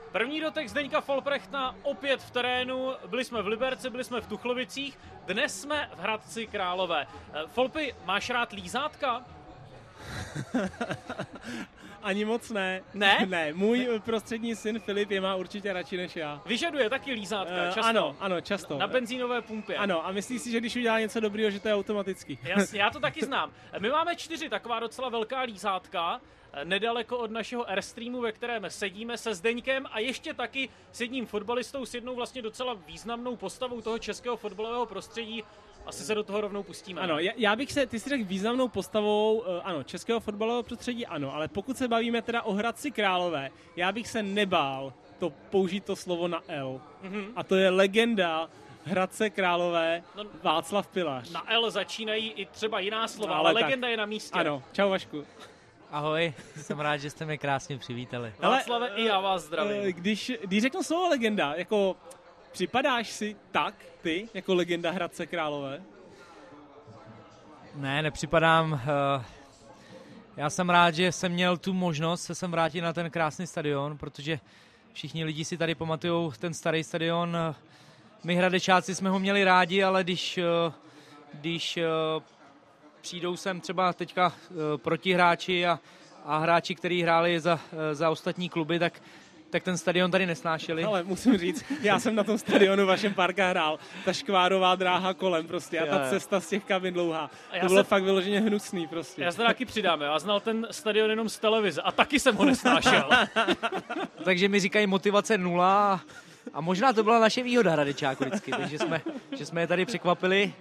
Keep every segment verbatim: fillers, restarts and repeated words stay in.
První dotek Zdeňka Folprechta opět v terénu, byli jsme v Liberci, byli jsme v Tuchlovicích, dnes jsme v Hradci Králové. Folpy, máš rád lízátka? Ani moc ne. Ne? Ne, můj prostřední syn Filip je má určitě radši než já. Vyžaduje taky lízátka, často? Uh, ano, ano, často. Na benzínové pumpě. Ano, a myslíš si, že když udělá něco dobrýho, že to je automatický. Jasně, já to taky znám. My máme čtyři taková docela velká lízátka, nedaleko od našeho Airstreamu, ve kterém sedíme se Zdeňkem a ještě taky s jedním fotbalistou, s jednou vlastně docela významnou postavou toho českého fotbalového prostředí. Asi se do toho rovnou pustíme. Ano, já, já bych se, ty jsi řekl významnou postavou, ano, českého fotbalového prostředí, ano, ale pokud se bavíme teda o Hradci Králové, já bych se nebál to použít to slovo na L. Mm-hmm. A to je legenda Hradce Králové, no, Václav Pilař. Na L začínají i třeba jiná slova, ale, ale legenda je na místě. Ano, čau Vašku. Ahoj, jsem rád, že jste mě krásně přivítali. Václave, i já vás zdravím. Když, když řeknu slovo legenda, jako připadáš si tak, ty, jako legenda Hradce Králové? Ne, nepřipadám. Já jsem rád, že jsem měl tu možnost se sem vrátit na ten krásný stadion, protože všichni lidi si tady pamatujou ten starý stadion. My Hradečáci jsme ho měli rádi, ale když, když přijdou sem třeba teďka protihráči a, a hráči, kteří hráli za, za ostatní kluby, tak tak ten stadion tady nesnášeli. Ale musím říct, já jsem na tom stadionu vašem Parka hrál. Ta škvárová dráha kolem prostě a ta jo, cesta z těch kabin dlouhá. To bylo se... fakt vyloženě hnusný prostě. Já se taky přidám, já znal ten stadion jenom z televize a taky jsem ho nesnášel. Takže mi říkají motivace nula a možná to byla naše výhoda Hradečáku vždycky, takže jsme, že jsme je tady překvapili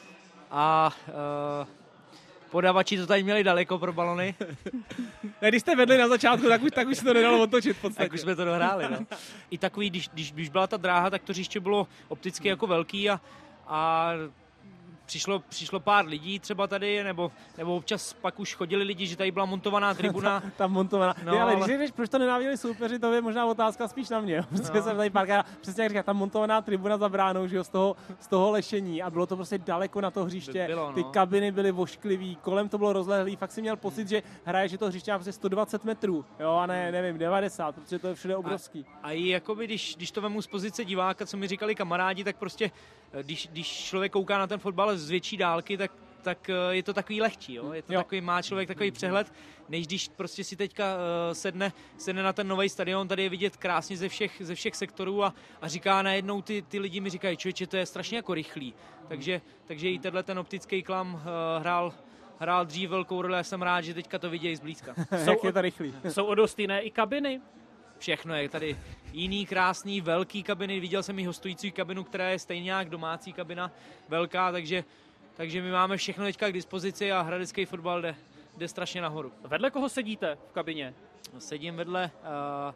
a uh, podavači to tady měli daleko pro balony. Ne, když jste vedli na začátku, tak už, tak už se to nedalo otočit v podstatě. Tak už jsme to dohráli, no. I takový, když, když, když byla ta dráha, tak to hřiště bylo opticky jako velký a, a přišlo, přišlo pár lidí třeba tady, nebo, nebo občas pak už chodili lidi, že tady byla montovaná tribuna. Tam montovaná. No, ale, ale když řekneš, proč to nenáviděli soupeři, to je možná otázka spíš na mě. Prostě no. jsem tady párkrát, přesně jak říká, tam montovaná tribuna za bránou, že jo, z toho, z toho lešení a bylo to prostě daleko na to hřiště. Bylo, no. Ty kabiny byly vošklivý, kolem to bylo rozlehlý, fakt si měl pocit, že hraješ, že to hřiště má prostě sto dvacet metrů, jo, a ne, nevím, devadesát, protože to je všude obrovský. A, a i jakoby, když, když to vemu z pozice diváka, co mi říkali kamarádi, tak prostě, když, když člověk kouká na ten fotbal z větší dálky, tak, tak je to takový lehčí, jo? Je to jo. Takový, má člověk takový přehled, než když prostě si teďka uh, sedne, sedne na ten nový stadion, tady je vidět krásně ze všech, ze všech sektorů a, a říká najednou, ty, ty lidi mi říkají, člověče, to je strašně jako rychlý, takže, takže i tenhle ten optický klam uh, hrál hrál dřív velkou roli, já jsem rád, že teďka to vidějí zblízka. Jak je to rychlý. Jsou o dost jiné i kabiny? Všechno je tady jiný, krásný, velký kabiny. Viděl jsem i hostující kabinu, která je stejně nějak domácí kabina, velká, takže, takže my máme všechno teďka k dispozici a hradecký fotbal jde, jde strašně nahoru. Vedle koho sedíte v kabině? Sedím vedle, uh,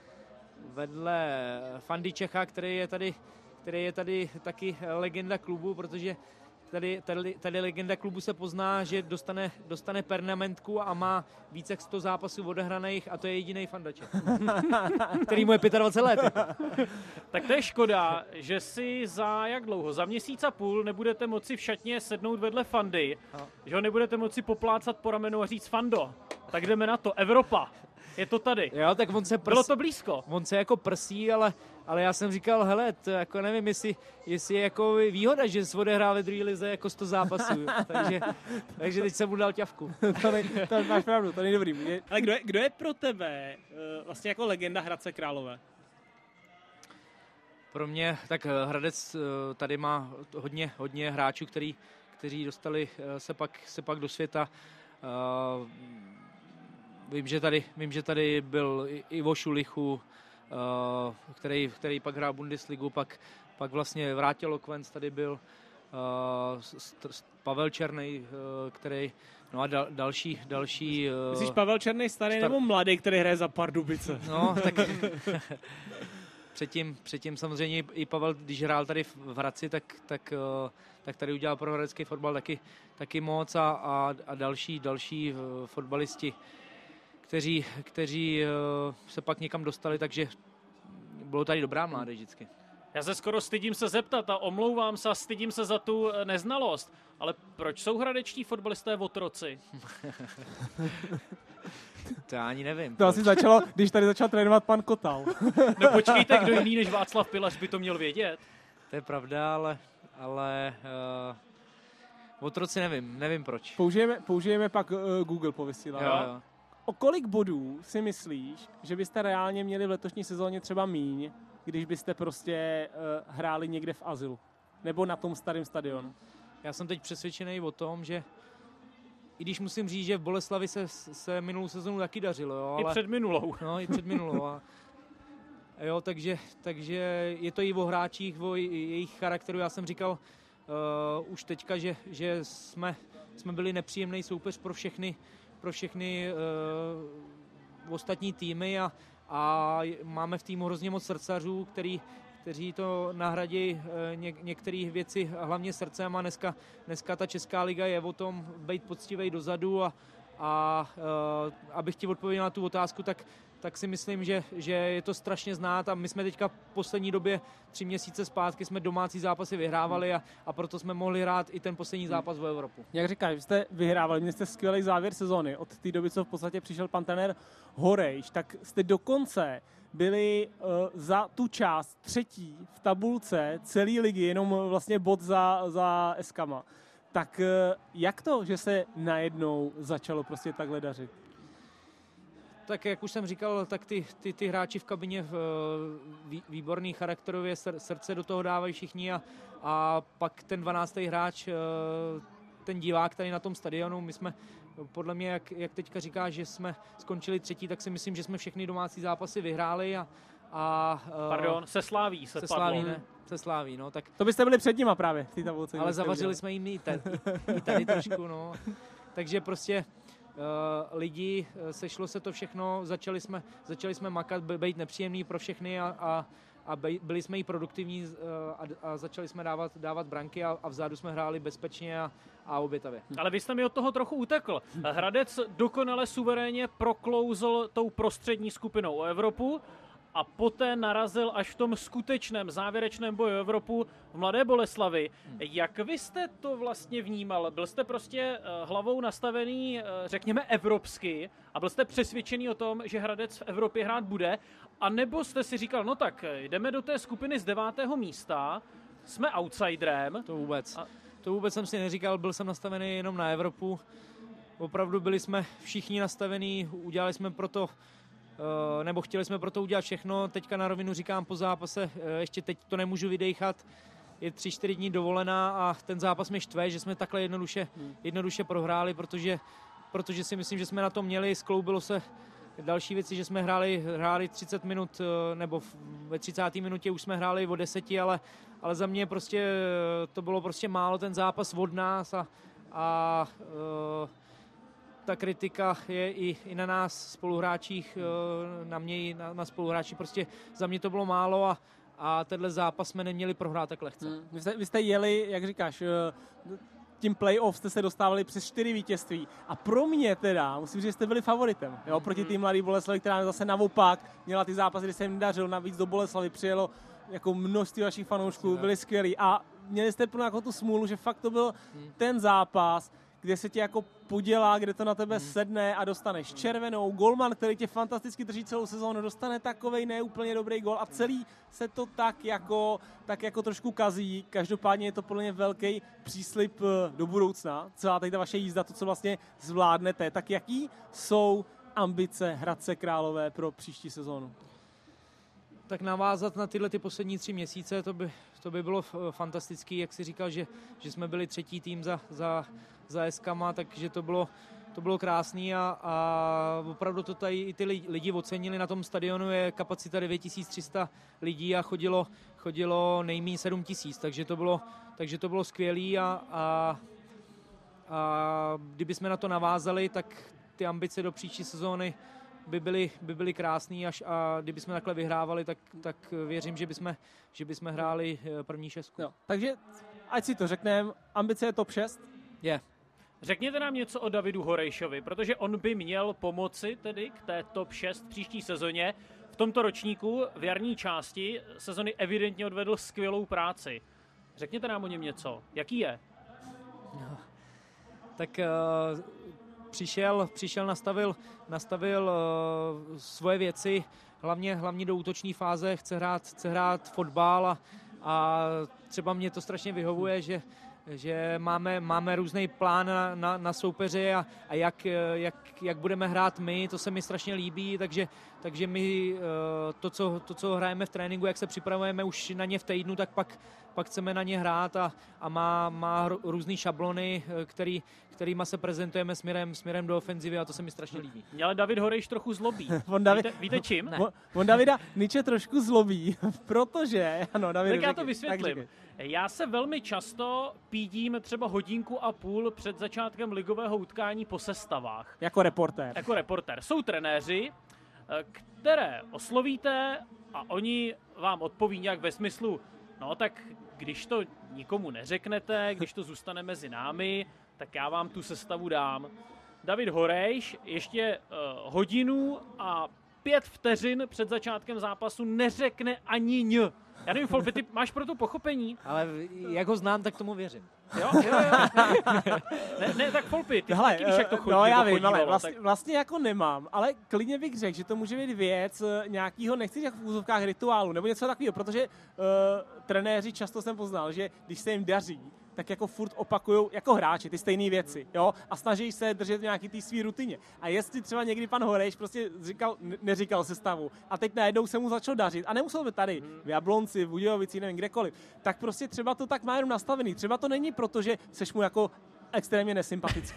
vedle Fandy Čecha, který je tady, který je tady taky legenda klubu, protože Tady, tady, tady legenda klubu se pozná, že dostane, dostane pernamentku a má více jak sto zápasů odehraných a to je jediný Fandaček, který mu je dvacet pět let. Tak to je škoda, že si za jak dlouho? Za měsíc a půl nebudete moci v šatně sednout vedle Fandy, no. Že ho nebudete moci poplácat po ramenu a říct Fando, tak jdeme na to, Evropa. Je to tady. Jo, tak on se prs... Bylo to blízko. On se jako prsí, ale, ale já jsem říkal, hele, to jako nevím, jestli, jestli je jako výhoda, že jsi odehráli druhý lize jako sto zápasů. takže, takže teď jsem mu dal ťavku. to, nej, to máš pravdu, to není dobrý. Ale kdo je, kdo je pro tebe vlastně jako legenda Hradce Králové? Pro mě, tak Hradec tady má hodně, hodně hráčů, který, kteří dostali se pak, se pak do světa. Vím, že tady, vím, že tady byl Ivo Šulichu, uh, který, který pak hrál Bundesligu, pak, pak vlastně Vrátil Lokvenc tady byl, uh, st- st- Pavel Černej, uh, který, no a dal, další, další... Uh, Myslíš Pavel Černej starý star... nebo mladý, který hraje za Pardubice? No, tak... předtím, předtím samozřejmě i Pavel, když hrál tady v Hradci, tak, tak, uh, tak tady udělal pro hradecký fotbal taky, taky moc a, a, a další, další uh, fotbalisti, kteří, kteří uh, se pak někam dostali, takže bylo tady dobrá mládež vždycky. Já se skoro stydím se zeptat a omlouvám se a stydím se za tu neznalost, ale proč jsou hradečtí fotbalisté otroci? To já ani nevím. To proč. asi začalo, když tady začal trénovat pan Kotal. No počkejte, kdo jiný než Václav Pilař by to měl vědět? To je pravda, ale, ale uh, otroci nevím, nevím proč. Použijeme, použijeme pak uh, Google po vysílání. Jo, jo. O kolik bodů si myslíš, že byste reálně měli v letošní sezóně třeba míň, když byste prostě uh, hráli někde v azylu? Nebo na tom starém stadionu? Já jsem teď přesvědčený o tom, že i když musím říct, že v Boleslavi se, se minulou sezonu taky dařilo. Jo, ale, I před minulou. No, i před minulou. A, jo, takže, takže je to i o hráčích, o jejich charakteru. Já jsem říkal uh, už teďka, že, že jsme, jsme byli nepříjemný soupeř pro všechny, pro všechny uh, ostatní týmy a, a máme v týmu hrozně moc srdcařů, který kteří to nahradí něk- některé věci hlavně srdcem a dneska, dneska ta Česká liga je o tom být poctivej dozadu a, a uh, abych ti odpověděl na tu otázku, tak, tak si myslím, že, že je to strašně znát a my jsme teďka v poslední době tři měsíce zpátky jsme domácí zápasy vyhrávali a, a proto jsme mohli hrát i ten poslední zápas v Evropu. Jak říkáš, jste vyhrávali, měli jste skvělý závěr sezony od té doby, co v podstatě přišel pan trenér Horejš, tak jste dokonce byli uh, za tu část třetí v tabulce celé ligy, jenom vlastně bod za, za Eskama. Tak uh, jak to, že se najednou začalo prostě takhle dařit? Tak jak už jsem říkal, tak ty, ty, ty hráči v kabině vý, výborný charakterově srdce do toho dávají všichni a, a pak ten dvanáctý hráč, ten divák tady na tom stadionu, my jsme podle mě, jak, jak teďka říká, že jsme skončili třetí, tak si myslím, že jsme všechny domácí zápasy vyhráli a... a Pardon, se Sláví se, se padlo. Sláví, ne? Se Sláví, no tak... To byste byli před nima právě v té tabulce. Ale zavařili jsme jim i tady, i tady trošku, no. Takže prostě uh, lidi, sešlo se to všechno, začali jsme, začali jsme makat, být nepříjemný pro všechny a, a, a byli jsme i produktivní uh, a, a začali jsme dávat, dávat branky a, a vzadu jsme hráli bezpečně a, a obětavě. Ale vy jste mi od toho trochu utekl. Hradec dokonale suverénně proklouzl tou prostřední skupinou o Evropu a poté narazil až v tom skutečném závěrečném boji o Evropu v Mladé Boleslavi. Jak vy jste to vlastně vnímal? Byl jste prostě hlavou nastavený, řekněme, evropsky a byl jste přesvědčený o tom, že Hradec v Evropě hrát bude? A nebo jste si říkal, no tak jdeme do té skupiny z devátého místa, jsme outsiderem. To vůbec. A... To vůbec jsem si neříkal, byl jsem nastavený jenom na Evropu. Opravdu byli jsme všichni nastavení, udělali jsme proto, nebo chtěli jsme proto udělat všechno. Teďka na rovinu říkám po zápase, ještě teď to nemůžu vydejchat. Je tři, čtyři dní dovolená a ten zápas mě štve, že jsme takhle jednoduše, jednoduše prohráli, protože, protože si myslím, že jsme na to měli, skloubilo se další věci, že jsme hráli, hráli třicet minut, nebo ve třicáté minutě už jsme hráli o deseti, ale, ale za mě prostě to bylo prostě málo ten zápas od nás a, a uh, ta kritika je i, i na nás spoluhráčích, uh, na mě na, na spoluhráči, prostě za mě to bylo málo a, a tenhle zápas jsme neměli prohrát tak lehce. Hmm. Vy, jste, vy jste jeli, jak říkáš, tím playoff jste se dostávali přes čtyři vítězství a pro mě teda, musím říct, že jste byli favoritem, jo, proti tým Mladý Boleslavi, která zase naopak měla ty zápasy, kdy se jim dařilo, navíc do Boleslavy přijelo jako množství vašich fanoušků, byli skvělí a měli jste plnou jako tu smůlu, že fakt to byl hmm. ten zápas, kde se tě jako podělá, kde to na tebe hmm. sedne a dostaneš červenou. Golman, který tě fantasticky drží celou sezónu, dostane takovej neúplně dobrý gol a celý se to tak jako, tak jako trošku kazí. Každopádně je to podle mě velký příslib do budoucna. Celá tady ta vaše jízda, to, co vlastně zvládnete. Tak jaký jsou ambice Hradce Králové pro příští sezónu? Tak navázat na tyhle ty poslední tři měsíce, to by, to by bylo fantastický, jak jsi říkal, že, že jsme byli třetí tým za, za, za Eskama, takže to bylo, to bylo krásný a, a opravdu to tady i ty lidi ocenili. Na tom stadionu je kapacita devět tisíc tři sta lidí a chodilo, chodilo nejméně sedm tisíc, takže to bylo, takže to bylo skvělý a, a, a kdyby jsme na to navázali, tak ty ambice do příští sezóny by byly, by byly krásný až a kdyby jsme takhle vyhrávali, tak, tak věřím, že bychom, že bychom hráli první šestku. Jo. Takže ať si to řekneme, ambice je top šest? Je. Yeah. Řekněte nám něco o Davidu Horejšovi, protože on by měl pomoci tedy k té top šest příští sezóně. V tomto ročníku v jarní části sezony evidentně odvedl skvělou práci. Řekněte nám o něm něco. Jaký je? No. Tak uh, přišel, přišel nastavil, nastavil uh, svoje věci, hlavně, hlavně do útoční fáze, chce hrát, chce hrát fotbal a, a třeba mě to strašně vyhovuje, že že máme, máme různý plán na, na, na soupeře a, a jak, jak, jak budeme hrát my, to se mi strašně líbí, takže, takže my to co, to, co hrajeme v tréninku, jak se připravujeme už na ně v týdnu, tak pak, pak chceme na ně hrát a, a má, má různý šablony, který, kterýma se prezentujeme směrem, směrem do ofenzivy a to se mi strašně líbí. Mě ale David Horejš trochu zlobí. on David, víte, víte čím? On, on Davida Niče trošku zlobí, protože... Ano, David, tak já řeky, to vysvětlím. Já se velmi často pídím třeba hodinku a půl před začátkem ligového utkání po sestavách. Jako reportér. Jako reportér. Jsou trenéři, které oslovíte a oni vám odpoví nějak ve smyslu, no tak když to nikomu neřeknete, když to zůstane mezi námi, tak já vám tu sestavu dám. David Horejš ještě uh, hodinu a pět vteřin před začátkem zápasu neřekne ani ň. Já nevím, Folpy, ty máš pro to pochopení? Ale jak ho znám, tak tomu věřím. Jo, jo, jo. ne, ne, tak Folpy, ty Hele, taky víš, jak to chodí. No já vím, ale vlastně, tak... vlastně jako nemám, ale klidně bych řekl, že to může být věc nějakého, nechci říct v úzovkách rituálu, nebo něco takového, protože uh, trenéři často jsem poznal, že když se jim daří, tak jako furt opakujou jako hráči ty stejné věci, jo, a snaží se držet nějaký té svý rutině. A jestli třeba někdy pan Horejš prostě říkal, neříkal sestavu a teď najednou se mu začalo dařit a nemusel by tady v Jablonci, v Budějovici, nevím kdekoliv, tak prostě třeba to tak má jenom nastavený. Třeba to není proto, že seš mu jako extrémně nesympatický.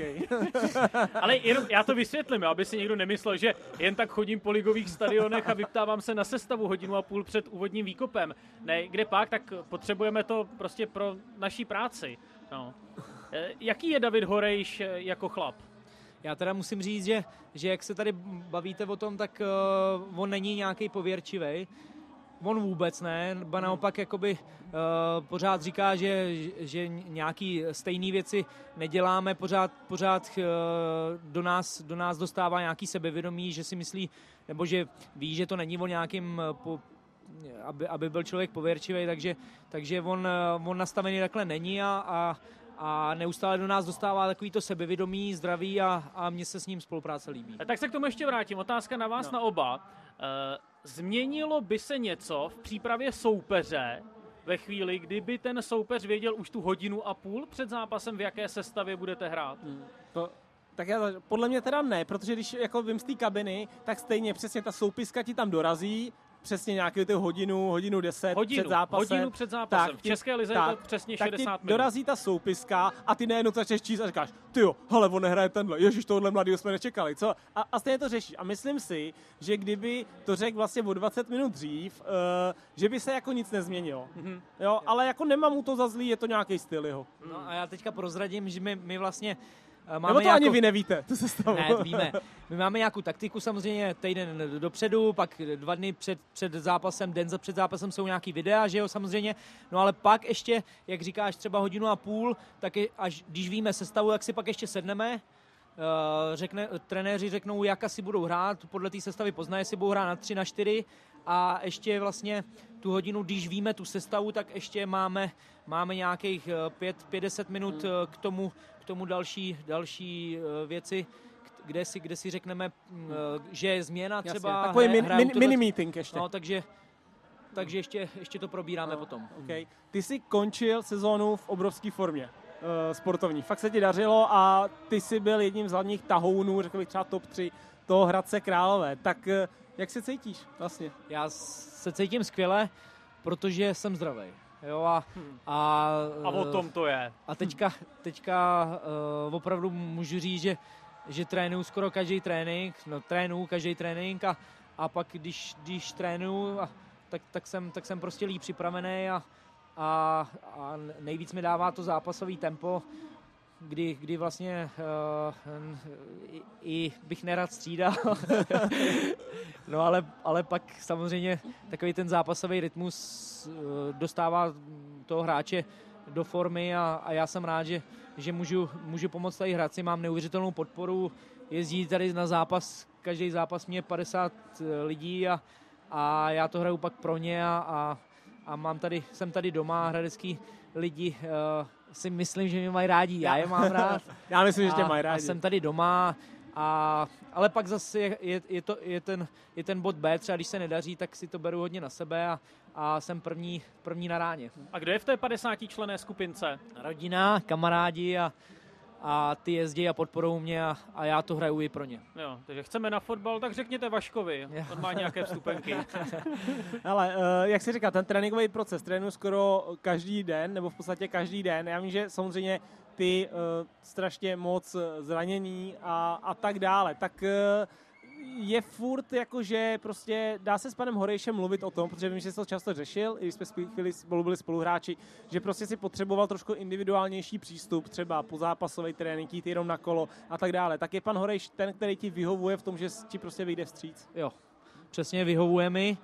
Ale jenom já to vysvětlím, aby si někdo nemyslel, že jen tak chodím po ligových stadionech a vyptávám se na sestavu hodinu a půl před úvodním výkopem. Ne, kde pak, tak potřebujeme to prostě pro naší práci. No. Jaký je David Horejš jako chlap? Já teda musím říct, že, že jak se tady bavíte o tom, tak uh, on není nějaký pověrčivej. On vůbec ne, ba naopak jakoby uh, pořád říká, že, že nějaký stejné věci neděláme, pořád, pořád uh, do, nás, do nás dostává nějaký sebevědomí, že si myslí, nebo že ví, že to není o nějakým, po, aby, aby byl člověk pověrčivý, takže, takže on, on nastavený takhle není a, a, a neustále do nás dostává takový to sebevědomí, zdraví a, a mně se s ním spolupráce líbí. Tak se k tomu ještě vrátím. Otázka na vás no. na oba. Uh, změnilo by se něco v přípravě soupeře ve chvíli, kdyby ten soupeř věděl už tu hodinu a půl před zápasem, v jaké sestavě budete hrát? Hmm. To, tak já, podle mě teda ne, protože když jako vím z té kabiny, tak stejně přesně ta soupiska ti tam dorazí, přesně nějakou tu hodinu, hodinu deset hodinu, před zápasem. Hodinu před zápasem. Tak, v České lize tak, je to přesně tak šedesát minut. Dorazí ta soupiska a ty nejednou začneš číst a říkáš, tyjo, hele, on nehraje tenhle, ježiš, tohle mladýho jsme nečekali, co? A, a stejně to řešíš. A myslím si, že kdyby to řekl vlastně o dvacet minut dřív, uh, že by se jako nic nezměnilo. Mm-hmm. Jo, ale jako nemám mu to za zlý, je to nějaký styl jeho. No a já teďka prozradím, že my, my vlastně máme Nebo to nějakou... ani vy nevíte, to se stalo. Ne, víme. My máme nějakou taktiku samozřejmě týden dopředu, pak dva dny před, před zápasem, den za před zápasem jsou nějaký videa, že jo, samozřejmě. No ale pak ještě, jak říkáš, třeba hodinu a půl, tak je, až když víme sestavu, tak si pak ještě sedneme. Řekne, trenéři řeknou, jak asi budou hrát, podle té sestavy poznají, jestli budou hrát na tři, na čtyři a ještě vlastně tu hodinu, když víme tu sestavu, tak ještě máme, máme nějakých pět, pět, deset minut k tomu, k tomu další, další věci, kde si, kde si řekneme, že je změna třeba. Jasně, takový min, min, mini meeting ještě. No, takže, takže ještě, ještě to probíráme no, potom. Okay. Ty jsi končil sezónu v obrovské formě. Sportovní. Fakt se ti dařilo a ty jsi byl jedním z hlavních tahounů, řekl bych třeba top tři toho Hradce Králové. Tak jak se cítíš vlastně? Já se cítím skvěle, protože jsem zdravý. Jo, a, a, a o tom to je. A teďka, teďka uh, opravdu můžu říct, že, že trénuju skoro každý trénink, no trénuju každý trénink a, a pak když, když trénuju, a, tak, tak, jsem, tak jsem prostě líp připravený a A, a nejvíc mi dává to zápasový tempo, kdy, kdy vlastně uh, i, i bych nerad střídal. No ale, ale pak samozřejmě takový ten zápasový rytmus uh, dostává toho hráče do formy a, a já jsem rád, že, že můžu, můžu pomoct tady Hradci, mám neuvěřitelnou podporu, jezdí tady na zápas, každý zápas mě padesát lidí a, a já to hraju pak pro ně a, a A mám tady, jsem tady doma, hradecký lidi uh, si myslím, že mě mají rádi, já je mám rád. Já myslím, že tě mají rádi. A jsem tady doma, a, ale pak zase je, je, je, to, je, ten, je ten bod B, třeba když se nedaří, tak si to beru hodně na sebe a, a jsem první, první na ráně. A kdo je v té padesátičlenné skupince? Rodina, kamarádi a, a ty jezdí a podporují mě a, a já to hraju i pro ně. Jo, takže chceme na fotbal, tak řekněte Vaškovi, on má nějaké vstupenky. Ale uh, jak jsi říkal, ten tréninkový proces, trénuji skoro každý den, nebo v podstatě každý den. Já vím, že samozřejmě ty uh, strašně moc zranění a, a tak dále. Tak uh, je furt jakože prostě dá se s panem Horejšem mluvit o tom, protože vím, že jsi to často řešil, i když jsme chvíli spolu byli spoluhráči, že prostě si potřeboval trošku individuálnější přístup, třeba pozápasový trénink, jít jenom na kolo a tak dále. Tak je pan Horejš ten, který ti vyhovuje v tom, že ti prostě vyjde vstříc? Jo, přesně vyhovuje mi,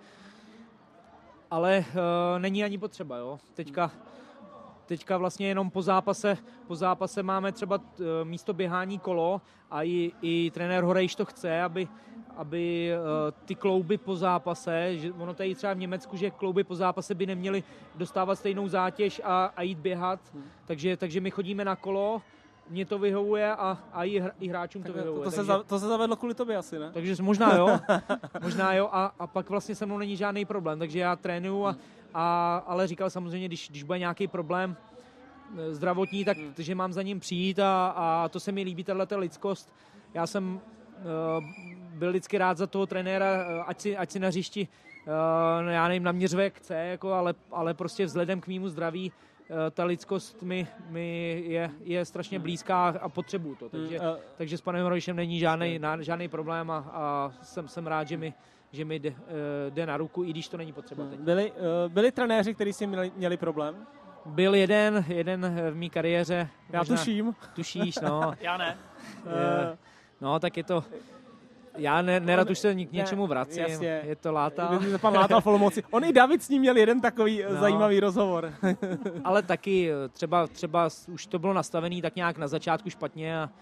ale uh, není ani potřeba, jo. Teďka Teďka vlastně jenom po zápase, po zápase máme třeba uh, místo běhání kolo a i, i trenér Horejš to chce, aby, aby uh, ty klouby po zápase, že ono tady třeba v Německu, že klouby po zápase by neměly dostávat stejnou zátěž a, a jít běhat, hmm. takže, takže my chodíme na kolo, mě to vyhovuje a, a i, i hráčům to vyhovuje. To, to, takže, se za, to se zavedlo kvůli tobě asi, ne? Takže možná jo, možná jo a, a pak vlastně se mnou není žádný problém, takže já trénuju, a, a, ale říkal samozřejmě, když, když bude nějaký problém zdravotní, tak hmm. že mám za ním přijít a, a to se mi líbí, tato lidskost. Já jsem uh, byl vždycky rád za toho trenéra, ať si, ať si na hřišti, uh, já nevím, naměřuje jak chce, jako, ale, ale prostě vzhledem k mému zdraví uh, ta lidskost mi, mi je, je strašně blízká a potřebuju to. Takže, hmm. takže s panem Horejšem není žádný, žádný problém a, a jsem, jsem rád, že mi, že mi jde, uh, jde na ruku, i když to není potřeba teď. Byli, uh, byli trenéři, kteří si měli, měli problém? Byl jeden, jeden v mý kariéře. Já možná, tuším. Tušíš, no. Já ne. Je, no, tak je to... Já ne, nerad už se k něčemu vracím. Jasně. Je to Láta. Pan Láta v Olomouci. On i David s ním měl jeden takový no. zajímavý rozhovor. Ale taky třeba, třeba už to bylo nastavený tak nějak na začátku špatně a,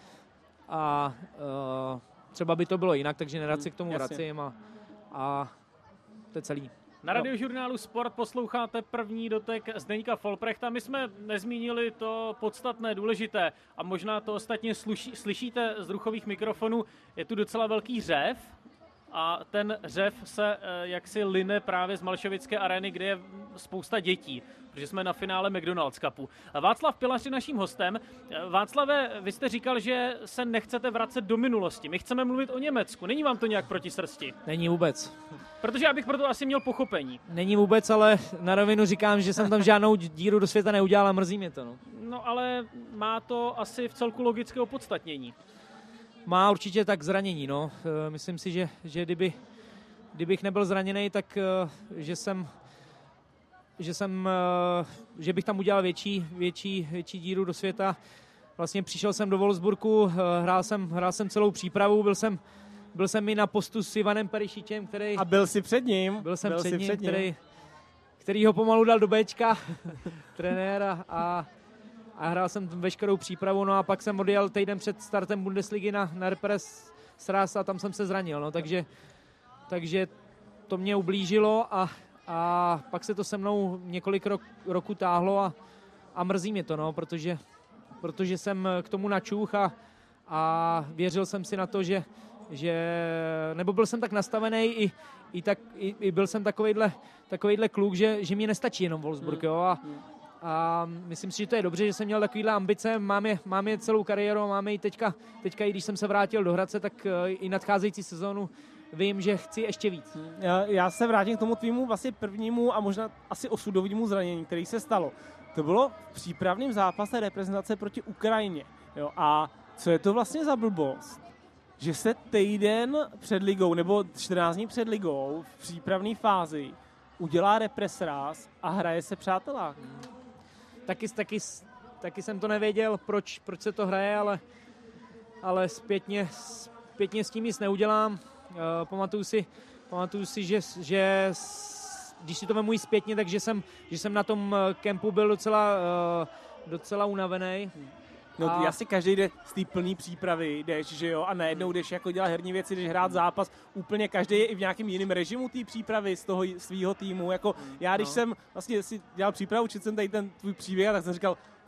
a uh, třeba by to bylo jinak, takže nerad se k tomu Jasně. vracím a, a to je celý. Na Radiožurnálu Sport posloucháte první dotek Zdeňka Folprechta. My jsme nezmínili to podstatné, důležité a možná to ostatně sluší, slyšíte z druchových mikrofonů. Je tu docela velký řev a ten řev se jaksi line právě z Malšovické arény, kde je spousta dětí, protože jsme na finále McDonald's Cupu. Václav Pilař je naším hostem. Václave, vy jste říkal, že se nechcete vracet do minulosti. My chceme mluvit o Německu. Není vám to nějak proti srsti? Není vůbec. Protože já bych proto asi měl pochopení. Není vůbec, ale na rovinu říkám, že jsem tam žádnou díru do světa neudělal a mrzí mě to. No, no ale má to asi v celku logické opodstatnění. Má určitě tak zranění, no. Myslím si, že, že kdyby, kdybych nebyl zraněný, tak že jsem, že jsem, že bych tam udělal větší, větší, větší díru do světa. Vlastně přišel jsem do Wolfsburgu, hrál jsem, hrál jsem celou přípravu, byl jsem, byl jsem i na postu s Ivanem Perišičem, který... A byl jsi před ním. Byl jsem byl před ním, před ním. Který, který ho pomalu dal do Bčka, trenéra a a hrál jsem veškerou přípravu, no a pak jsem odjel týden před startem Bundesligy na, na repres sraz a tam jsem se zranil, no takže, takže to mě ublížilo a, a pak se to se mnou několik rok, roku táhlo a, a mrzí mě to, no, protože, protože jsem k tomu načuch a, a věřil jsem si na to, že, že nebo byl jsem tak nastavený i, i, tak, i, i byl jsem takovejhle, takovejhle kluk, že, že mě nestačí jenom Wolfsburg, jo, a A myslím si, že to je dobře, že jsem měl takovýhle ambice, mám je, mám je celou kariéru, máme ji teďka, teďka i když jsem se vrátil do Hradce, tak i nadcházející sezónu vím, že chci ještě víc. Já, já se vrátím k tomu tvýmu vlastně prvnímu a možná asi osudovému zranění, který se stalo. To bylo v přípravném zápase reprezentace proti Ukrajině. Jo? A co je to vlastně za blbost? Že se týden před ligou nebo čtrnáct dní před ligou v přípravné fázi udělá represráz a hraje se přátelák. Taky, taky, taky jsem to nevěděl, proč, proč se to hraje, ale, ale zpětně, zpětně s tím nic neudělám. Uh, pamatuju si, pamatuju si že, že když si to vemu zpětně, takže jsem, že jsem na tom kempu byl docela, uh, docela unavený. No a... asi každý jde z té plné přípravy, jdeš, že jo, a najednou jdeš jako dělat herní věci, jdeš hrát zápas, úplně každý je i v nějakém jiném režimu té přípravy z toho svého týmu, jako já když no. jsem vlastně si dělal přípravu, četl jsem tady ten tvůj příběh, tak jsem říkal,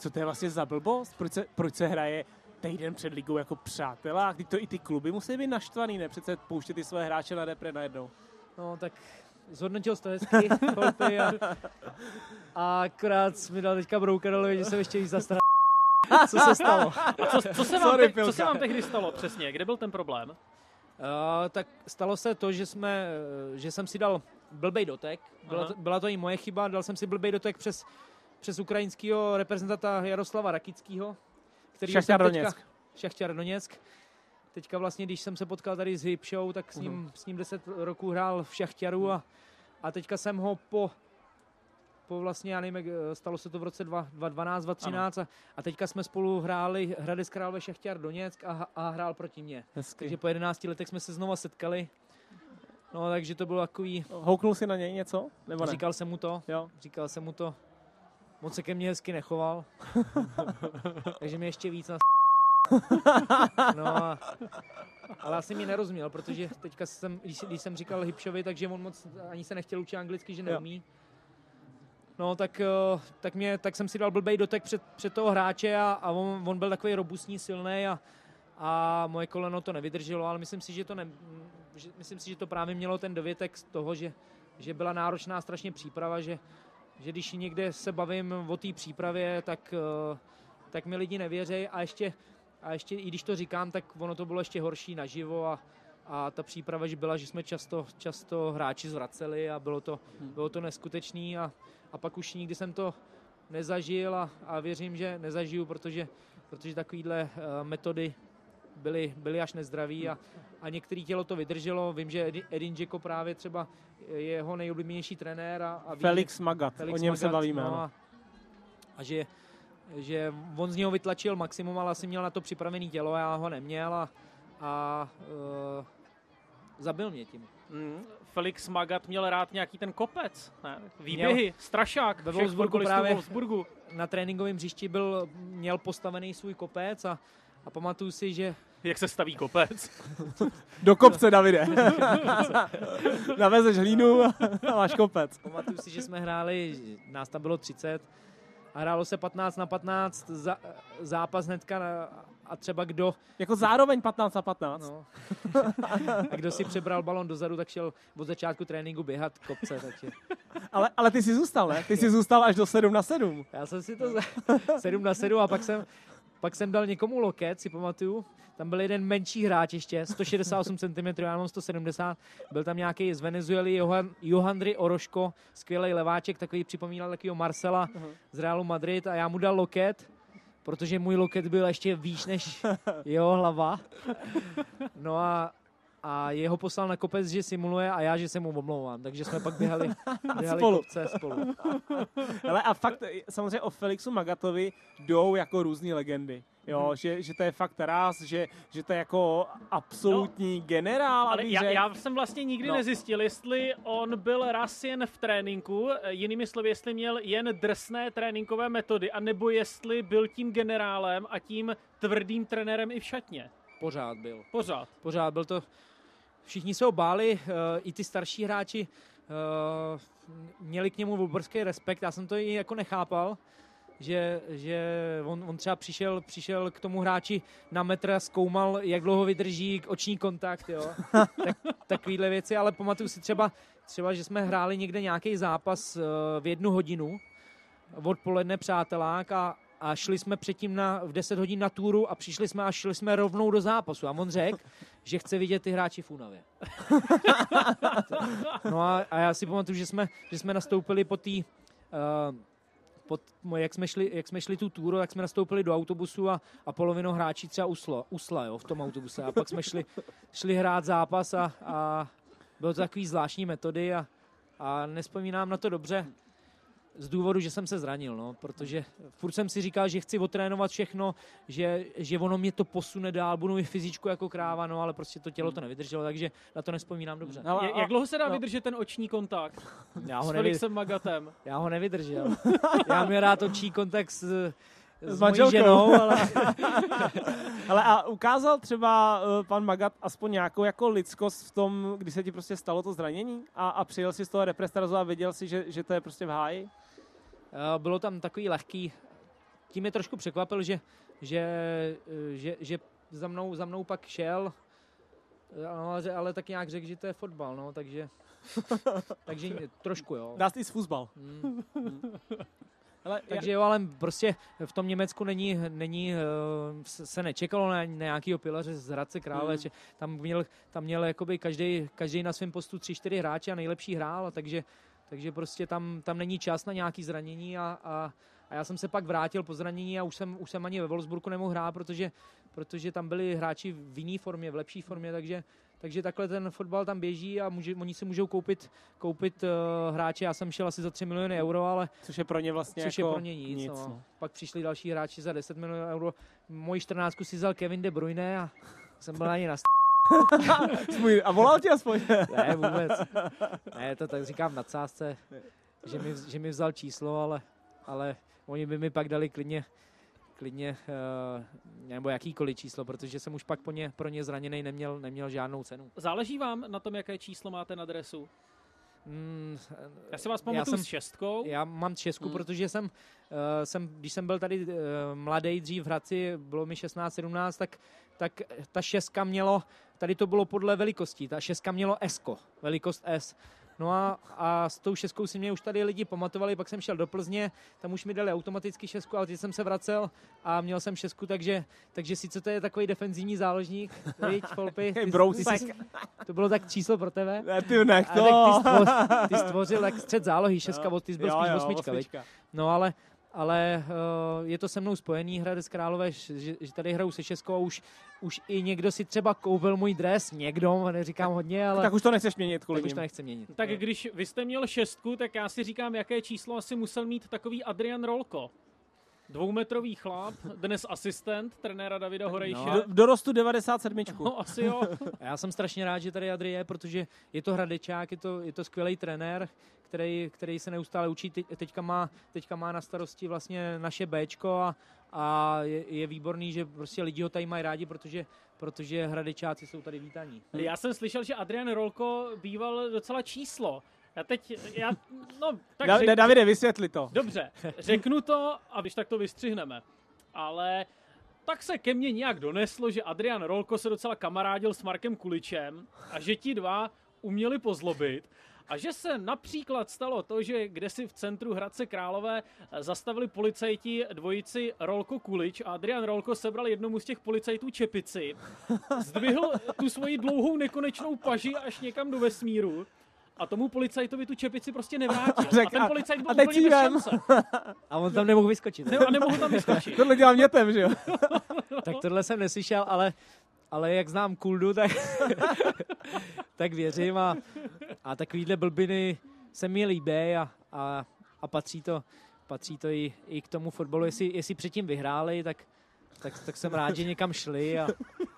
co to je vlastně za blbost? Proč se, proč se hraje týden před ligou jako přátelé? Teď to i ty kluby musí být naštvaný, ne? Přece pouštět ty své hráče na repre najednou. No tak zhodnotil jsi to hezky, Cholpy, a, a akorát mi dal teďka Broukerovi, že jsem ještě víc zastral. Co se stalo? Co, co, se vám Sorry, te, co se vám tehdy stalo přesně? Kde byl ten problém? Uh, tak stalo se to, že, jsme, že jsem si dal blbej dotek. Byla to, byla to i moje chyba, dal jsem si blbej dotek přes, přes ukrajinského reprezentanta Jaroslava Rakického. Šachtar Doněck. Šachtar Doněck. Teďka vlastně, když jsem se potkal tady s Hipšou, tak s ním, uh-huh. s ním deset roků hrál v Šachtaru a, a teďka jsem ho po po vlastně, já nevím, stalo se to v roce dva tisíce dvanáct, dva tisíce třináct a, a teďka jsme spolu hráli Hradec Králové Šachtar Doněck a, a hrál proti mně. Hezky. Takže po jedenácti letech jsme se znova setkali. No, takže to bylo takový... Houknul si na něj něco? Nebo ne? Říkal jsem mu to. Jo. Říkal jsem mu to. Moc se ke mně hezky nechoval. Takže mi ještě víc na... No, a, ale asi mi nerozuměl, protože teďka jsem, když, když jsem říkal Hipšovi, takže on moc ani se nechtěl učit anglicky, že neumí. Jo. No, tak, tak, mě, tak jsem si dal blbej dotek před, před toho hráče a, a on, on byl takový robustní, silný a, a moje koleno to nevydrželo, ale myslím si, že to, ne, že, myslím si, že to právě mělo ten dovětek z toho, že, že byla náročná strašně příprava, že, že když někde se bavím o té přípravě, tak, tak mi lidi nevěří a ještě, a ještě i když to říkám, tak ono to bylo ještě horší naživo a, a ta příprava, že byla, že jsme často, často hráči zvraceli a bylo to, bylo to neskutečný a A pak už nikdy jsem to nezažil a, a věřím, že nezažiju, protože, protože takovýhle uh, metody byly, byly až nezdraví a, a některé tělo to vydrželo. Vím, že Edin Dzeko právě třeba je jeho nejoblíbenější trenér. A, a ví, Felix Magath, Felix o něm Magath, se bavíme. No, a a že, že on z něho vytlačil maximum, ale asi měl na to připravený tělo a já ho neměl a, a uh, zabil mě tím. Mm. Felix Magath měl rád nějaký ten kopec, ne? Výběhy, měl, strašák ve Wolfsburgu právě Wolfsburgu. Na tréninkovém hřišti byl, měl postavený svůj kopec a, a pamatuju si, že... Jak se staví kopec? Do kopce, Davide. Navezeš hlínu a máš kopec. Pamatuju si, že jsme hráli, nás tam bylo třicet a hrálo se patnáct na patnáct, za, zápas hnedka na, a třeba kdo... Jako zároveň patnáct na patnáct. No. A kdo si přebral balon dozadu, tak šel od začátku tréninku běhat kopce. Takže... Ale, ale ty jsi zůstal, ne? Ty jsi zůstal až do sedm na sedm. Já jsem si to za... sedm na sedm a pak jsem, pak jsem dal někomu loket, si pamatuju. Tam byl jeden menší hráč ještě, sto šedesát osm centimetrů, já mám sto sedmdesát. Byl tam nějaký z Venezuely, Johan, Johandry Oroško, skvělý leváček, takový připomínal takovýho Marcela uh-huh. z Realu Madrid a já mu dal loket, protože můj loket byl ještě výš než jeho hlava. No a, a jeho poslal na kopec, že simuluje a já, že se mu omlouvám. Takže jsme pak běhali, běhali spolu. kopce spolu. Ale a fakt, samozřejmě o Felixu Magathovi jdou jako různý legendy. Jo, hmm. že, že to je fakt ráz, že, že to je jako absolutní no, generál. Ale já, já jsem vlastně nikdy no. nezjistil, jestli on byl raz jen v tréninku, jinými slovy, jestli měl jen drsné tréninkové metody, anebo jestli byl tím generálem a tím tvrdým trenérem i v šatně. Pořád byl. Pořád. Pořád byl to. Všichni se ho báli, uh, i ty starší hráči uh, měli k němu obrovský respekt. Já jsem to i jako nechápal. Že, že on, on třeba přišel, přišel k tomu hráči na metr a zkoumal, jak dlouho vydrží oční kontakt, jo. Tak, takovýhle věci, ale pamatuju si třeba, třeba, že jsme hráli někde nějaký zápas v jednu hodinu odpoledne přátelák a, a šli jsme předtím na, v deset hodin na túru a přišli jsme a šli jsme rovnou do zápasu a on řekl, že chce vidět ty hráči v únavě. No a, a já si pamatuju, že jsme, že jsme nastoupili po té uh, Pod, jak, jsme šli, jak jsme šli tu túru, jak jsme nastoupili do autobusu a, a polovinu hráčí třeba usla, usla jo, v tom autobuse. A pak jsme šli, šli hrát zápas a, a bylo to takový zvláštní metody a, a nespomínám na to dobře z důvodu, že jsem se zranil, no, protože furt jsem si říkal, že chci otrénovat všechno, že, že ono mě to posune dál, budu mít fyzičku jako kráva, no, ale prostě to tělo to nevydrželo, takže na to nespomínám dobře. No, a, jak dlouho se dá no. vydržet ten oční kontakt já ho s Felixem Magathem? Já ho nevydržel. Já měl rád oční kontakt s, s, s mojí ženou, ale... ale a ukázal třeba uh, pan Magath aspoň nějakou jako lidskost v tom, kdy se ti prostě stalo to zranění a, a přijel si z toho reprezentazu a věděl si, že, že to je prostě v háji? Bylo tam takový lehký, tím mě trošku překvapil, že, že, že, že za, mnou, za mnou pak šel, ale, ale tak nějak řekl, že to je fotbal, no, takže, takže trošku, jo. Dá se fotbal. Hmm. Ale, takže jo, ale prostě v tom Německu není, není se nečekalo na nějakýho pilaře z Hradce Králové, hmm. tam měl, tam měl jakoby každý, každý na svém postu tři, čtyři hráče a nejlepší hrál, takže, takže prostě tam, tam není čas na nějaký zranění a, a, a já jsem se pak vrátil po zranění a už jsem, už jsem ani ve Wolfsburgu nemohl hrát, protože, protože tam byli hráči v jiné formě, v lepší formě, takže Takže takhle ten fotbal tam běží a může, oni si můžou koupit, koupit uh, hráče. Já jsem šel asi za tři miliony euro, ale... Což je pro ně vlastně což jako je pro ně nic. nic no. No. Pak přišli další hráči za deset milionů euro. Moji čtrnáctku si vzal Kevin De Bruyne a jsem byl na ně na st- A volal ti aspoň? Ne, vůbec. Ne, to tak říkám v nadsázce, že mi, že mi vzal číslo, ale, ale oni by mi pak dali klidně klidně uh, nebo jakýkoliv číslo, protože jsem už pak po ně, pro ně zraněnej neměl, neměl žádnou cenu. Záleží vám na tom, jaké číslo máte na dresu? Mm, já si vás pamatuju s šestkou. Já mám šestku, hmm. protože jsem, uh, jsem, když jsem byl tady uh, mladý dřív v Hradci, bylo mi šestnáct sedmnáct, tak, tak ta šestka mělo, tady to bylo podle velikosti, ta šestka mělo S-ko, velikost S. No a, a s tou šestkou si mě už tady lidi pamatovali, pak jsem šel do Plzně, tam už mi dali automaticky šestku, ale teď jsem se vracel a měl jsem šestku, takže, takže sice to je takový defenzivní záložník, viď, Folpy, ty, Bro, ty ty jsi, to bylo tak číslo pro tebe? Ne, ty nech to. Ty, stvoř, ty stvořil tak střed zálohy, šestka, no, ty jsi byl jo, spíš jo, osmička, osmička. viď? No ale, ale uh, je to se mnou spojený Hradec Králové, že, že tady hrajou se šestkou a už, už i někdo si třeba koupil můj dres, někdo, neříkám hodně, ale... Tak už to nechceš měnit kvůli Tak už to nechce měnit. Tak no. Když vy jste měl šestku, tak já si říkám, jaké číslo asi musel mít takový Adrian Rolko. Dvoumetrový chlap, dnes asistent trenéra Davida Horejše. No. V dorostu devadesát sedm. No, asi jo. Já jsem strašně rád, že tady Adri je, protože je to Hradečák, je to, je to skvělý trenér, který, který se neustále učí. Teď, teďka, má, teďka má na starosti vlastně naše Bčko a, a je, je výborný, že prostě lidi ho tady mají rádi, protože, protože Hradečáci jsou tady vítaní. Já jsem slyšel, že Adrian Rolko býval docela číslo. Já teď, já, no, tak da, řek... Davide, vysvětli to. Dobře, řeknu to a když tak to vystřihneme. Ale tak se ke mně nějak doneslo, že Adrian Rolko se docela kamarádil s Markem Kuličem a že ti dva uměli pozlobit. A že se například stalo to, že kdesi v centru Hradce Králové zastavili policajti dvojici Rolko Kulič a Adrian Rolko sebral jednomu z těch policajtů čepici, zdvihl tu svoji dlouhou nekonečnou paži až někam do vesmíru a tomu policajtovi tu čepici prostě nevrátil. A, a ten policajt byl úplně bez šance. A on tam nemohl vyskočit. Ne, a nemohl tam vyskočit. Tohle dělám dětem, že jo? Tak tohle jsem neslyšel, ale, ale jak znám Kuldu, tak, tak věřím a, a takovýhle blbiny se mi líbí a, a, a patří to, patří to i, i k tomu fotbalu. Jestli, jestli předtím vyhráli, tak, tak, tak jsem rád, že někam šli a,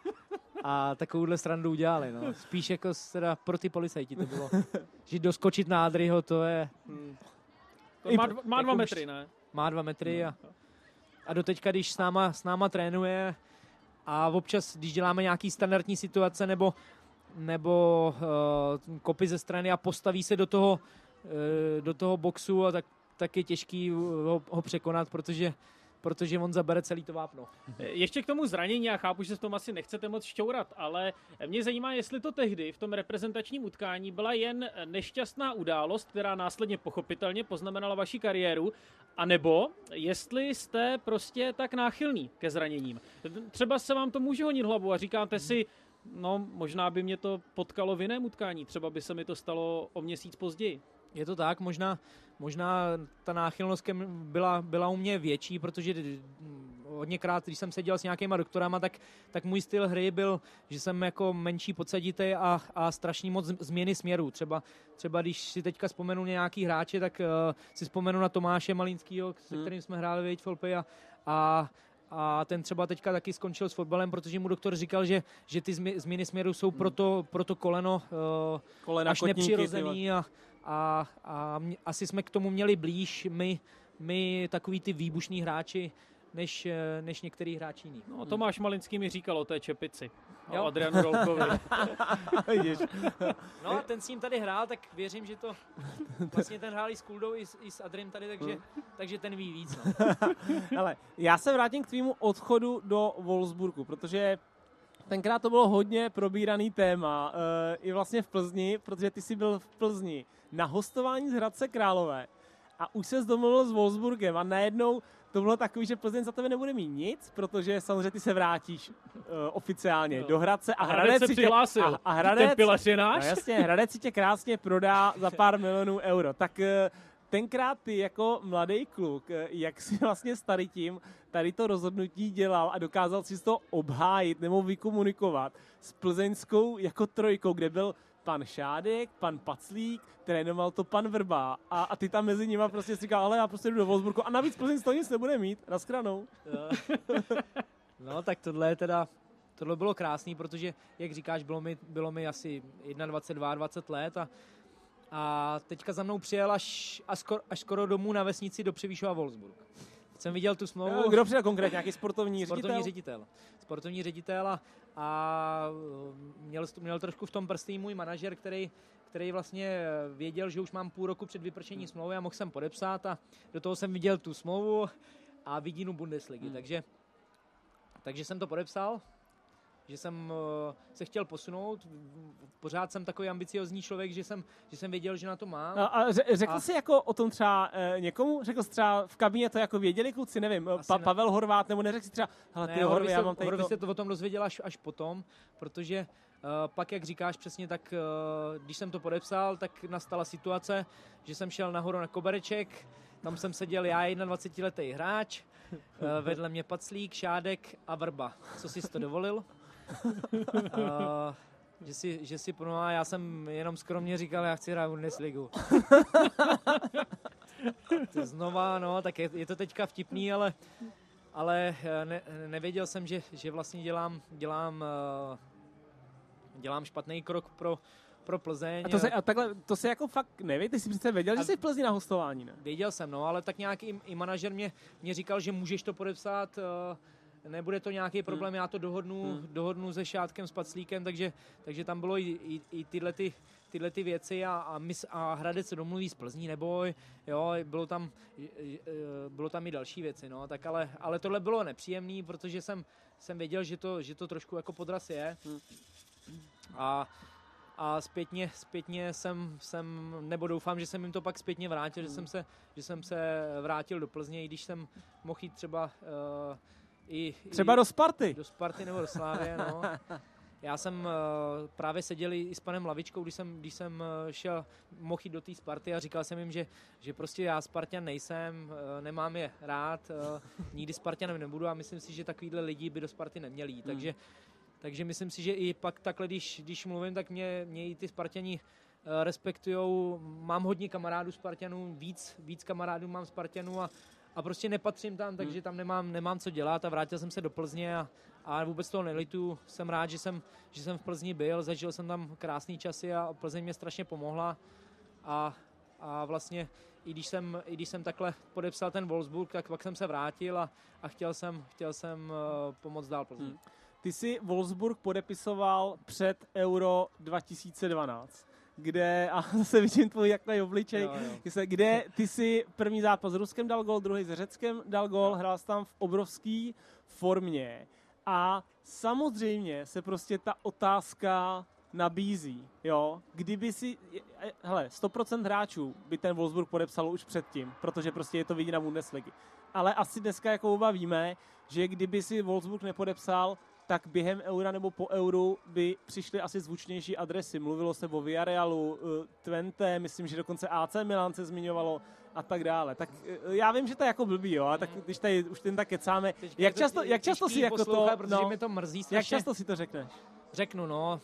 a takovouhle srandu udělali. No. Spíš jako teda pro ty policajti to bylo. Že doskočit na Adriho, to je... Hmm. To má, má dva metry, ne? Má dva metry a, a doteďka, když s náma, s náma trénuje a občas, když děláme nějaký standardní situace nebo, nebo uh, kopy ze strany a postaví se do toho, uh, do toho boxu, a tak, tak je těžký ho, ho překonat, protože protože on zabere celý to vápno. Ještě k tomu zranění, já chápu, že se v tom asi nechcete moc šťourat, ale mě zajímá, jestli to tehdy v tom reprezentačním utkání byla jen nešťastná událost, která následně pochopitelně poznamenala vaši kariéru, anebo jestli jste prostě tak náchylný ke zraněním. Třeba se vám to může honit hlavu a říkáte si, no možná by mě to potkalo v jiném utkání, třeba by se mi to stalo o měsíc později. Je to tak, možná, možná ta náchylnost byla, byla u mě větší, protože hodněkrát, když jsem seděl s nějakýma doktorama, tak, tak můj styl hry byl, že jsem jako menší podsaditej a, a strašně moc změny směru. Třeba, třeba když si teďka vzpomenu nějaký hráče, tak uh, si vzpomenu na Tomáše Malinskýho, se kterým jsme hráli Vejť Folpy a, a A ten třeba teďka taky skončil s fotbalem, protože mu doktor říkal, že, že ty změny směru jsou pro to, pro to koleno uh, až nepřirozený a, a, a mě, asi jsme k tomu měli blíž my, my takový ty výbušní hráči, než, než některý hráči jiný. No, Tomáš Malinský mi říkal o té čepici. O Adrianu Rolkovi. No a ten s ním tady hrál, tak věřím, že to vlastně ten hrál i s Kuldou, i s, i s Adrem tady, takže, takže ten ví víc. No. Ale já se vrátím k tvému odchodu do Wolfsburgu, protože tenkrát to bylo hodně probíraný téma, uh, i vlastně v Plzni, protože ty jsi byl v Plzni na hostování z Hradce Králové a už ses domluvil s Wolfsburgem a najednou to bylo takový, že Plzeň za tebe nebude mít nic, protože samozřejmě ty se vrátíš uh, oficiálně no. do Hradce a, a Hradec, Hradec se přihlásil. A, a Hradec, ten pilař je náš. No jasně, Hradec si tě krásně prodá za pár milionů euro. Tak uh, tenkrát ty jako mladý kluk, jak si vlastně s tady tím, tady to rozhodnutí dělal a dokázal si to obhájit nebo vykomunikovat s plzeňskou jako trojkou, kde byl pan Šádek, pan Paclík, trénoval to pan Vrba a, a ty tam mezi nima prostě si říkal, ale já prostě jdu do Wolfsburgu a navíc Plzeň to nic nebude mít, naschranou. No tak tohle je teda, tohle bylo krásný, protože jak říkáš, bylo mi, bylo mi asi dvacet jedna, dvacet dva let a A teďka za mnou přijel až, až, skoro, až skoro domů na vesnici do Převýšova Wolfsburg. Jsem viděl tu smlouvu. Kdo přijel konkrétně? Nějaký sportovní, sportovní ředitel? ředitel. Sportovní ředitel a, a měl, měl trošku v tom prstý můj manažer, který, který vlastně věděl, že už mám půl roku před vypršení smlouvy a mohl jsem podepsat a do toho jsem viděl tu smlouvu a vidinu Bundesligy. Hmm. Takže, takže jsem to podepsal. Že jsem se chtěl posunout, pořád jsem takový ambiciozní člověk, že jsem, že jsem věděl, že na to mám. A, a řekl a... jsi jako o tom třeba e, někomu? Řekl jsi třeba v kabině to jako věděli kluci, nevím, pa, Pavel Horvát, nebo neřekl jsi třeba, hele ty Horvy, já mám tady to... se to o tom dozvěděl až, až potom, protože uh, pak, jak říkáš přesně, tak uh, když jsem to podepsal, tak nastala situace, že jsem šel nahoru na kobereček, tam jsem seděl já, dvacetiletý hráč, uh, vedle mě Paclík, Šádek a Vrba. Co jsi to dovolil? uh, že si, že si no, já jsem jenom skromně říkal, já chci hrát Bundesligu. To znova, no, tak je, je to teďka vtipný, ale, ale ne, nevěděl jsem, že, že vlastně dělám, dělám, uh, dělám špatný krok pro, pro Plzeň. A to se, a takhle, to se jako fakt neví, ty jsi přece věděl, a, že jsi v Plzni na hostování, ne? Věděl jsem, no, ale tak nějak i, i manažer mě, mě říkal, že můžeš to podepsat, uh, nebude to nějaký problém, hmm. já to dohodnu, hmm. dohodnu se Šátkem, s Paclíkem, takže, takže tam bylo i, i, i tyhle, ty, tyhle ty věci a, a, my, a Hradec se domluví s Plzní, neboj, jo, bylo tam, bylo tam i další věci, no, tak ale, ale tohle bylo nepříjemný, protože jsem, jsem věděl, že to, že to trošku jako podraz je hmm. a a zpětně, zpětně jsem, jsem, nebo doufám, že jsem jim to pak zpětně vrátil, hmm. že, jsem se, že jsem se vrátil do Plzně, i když jsem mohl jít třeba uh, I, Třeba i do Sparty. Do Sparty nebo do Slávie, no. Já jsem uh, právě seděl i s panem Lavičkou, když jsem, když jsem uh, šel, mohl jít do té Sparty a říkal jsem jim, že, že prostě já Spartan nejsem, uh, nemám je rád, uh, nikdy Spartanem nebudu a myslím si, že takovýhle lidi by do Sparty neměli jít. Hmm. Takže, takže myslím si, že i pak takhle, když, když mluvím, tak mě, mě i ty Spartani uh, respektujou. Mám hodně kamarádů Spartanů, víc, víc kamarádů mám Spartanů a A prostě nepatřím tam, takže tam nemám, nemám co dělat a vrátil jsem se do Plzně a, a vůbec toho nelituju. Jsem rád, že jsem, že jsem v Plzni byl, zažil jsem tam krásný časy a Plzeň mě strašně pomohla. A, a vlastně i když, jsem, i když jsem takhle podepsal ten Wolfsburg, tak pak jsem se vrátil a, a chtěl jsem, chtěl jsem uh, pomoct dál Plzni. Hmm. Ty jsi Wolfsburg podepisoval před Euro dva tisíce dvanáct. Kde, a zase vidím tvůj jaký obličej, jo, jo. kde ty si první zápas s Ruskem dal gol, druhý s Řeckem dal gol, hrál jsi tam v obrovské formě a samozřejmě se prostě ta otázka nabízí, jo, kdyby si, hele, sto procent hráčů by ten Wolfsburg podepsal už předtím, protože prostě je to vidina Bundesligy, ale asi dneska jako oba víme, že kdyby si Wolfsburg nepodepsal, tak během eura nebo po euru by přišly asi zvučnější adresy. Mluvilo se o Villarealu, Twente, myslím, že dokonce A C Milan se zmiňovalo a tak dále. Tak já vím, že to je jako blbý, jo, ale tak když tady už ten tak kecáme, Teďka jak často, jak často si jako to, no, mě to mrzí strašně. Jak často si to řekneš? Řeknu, no,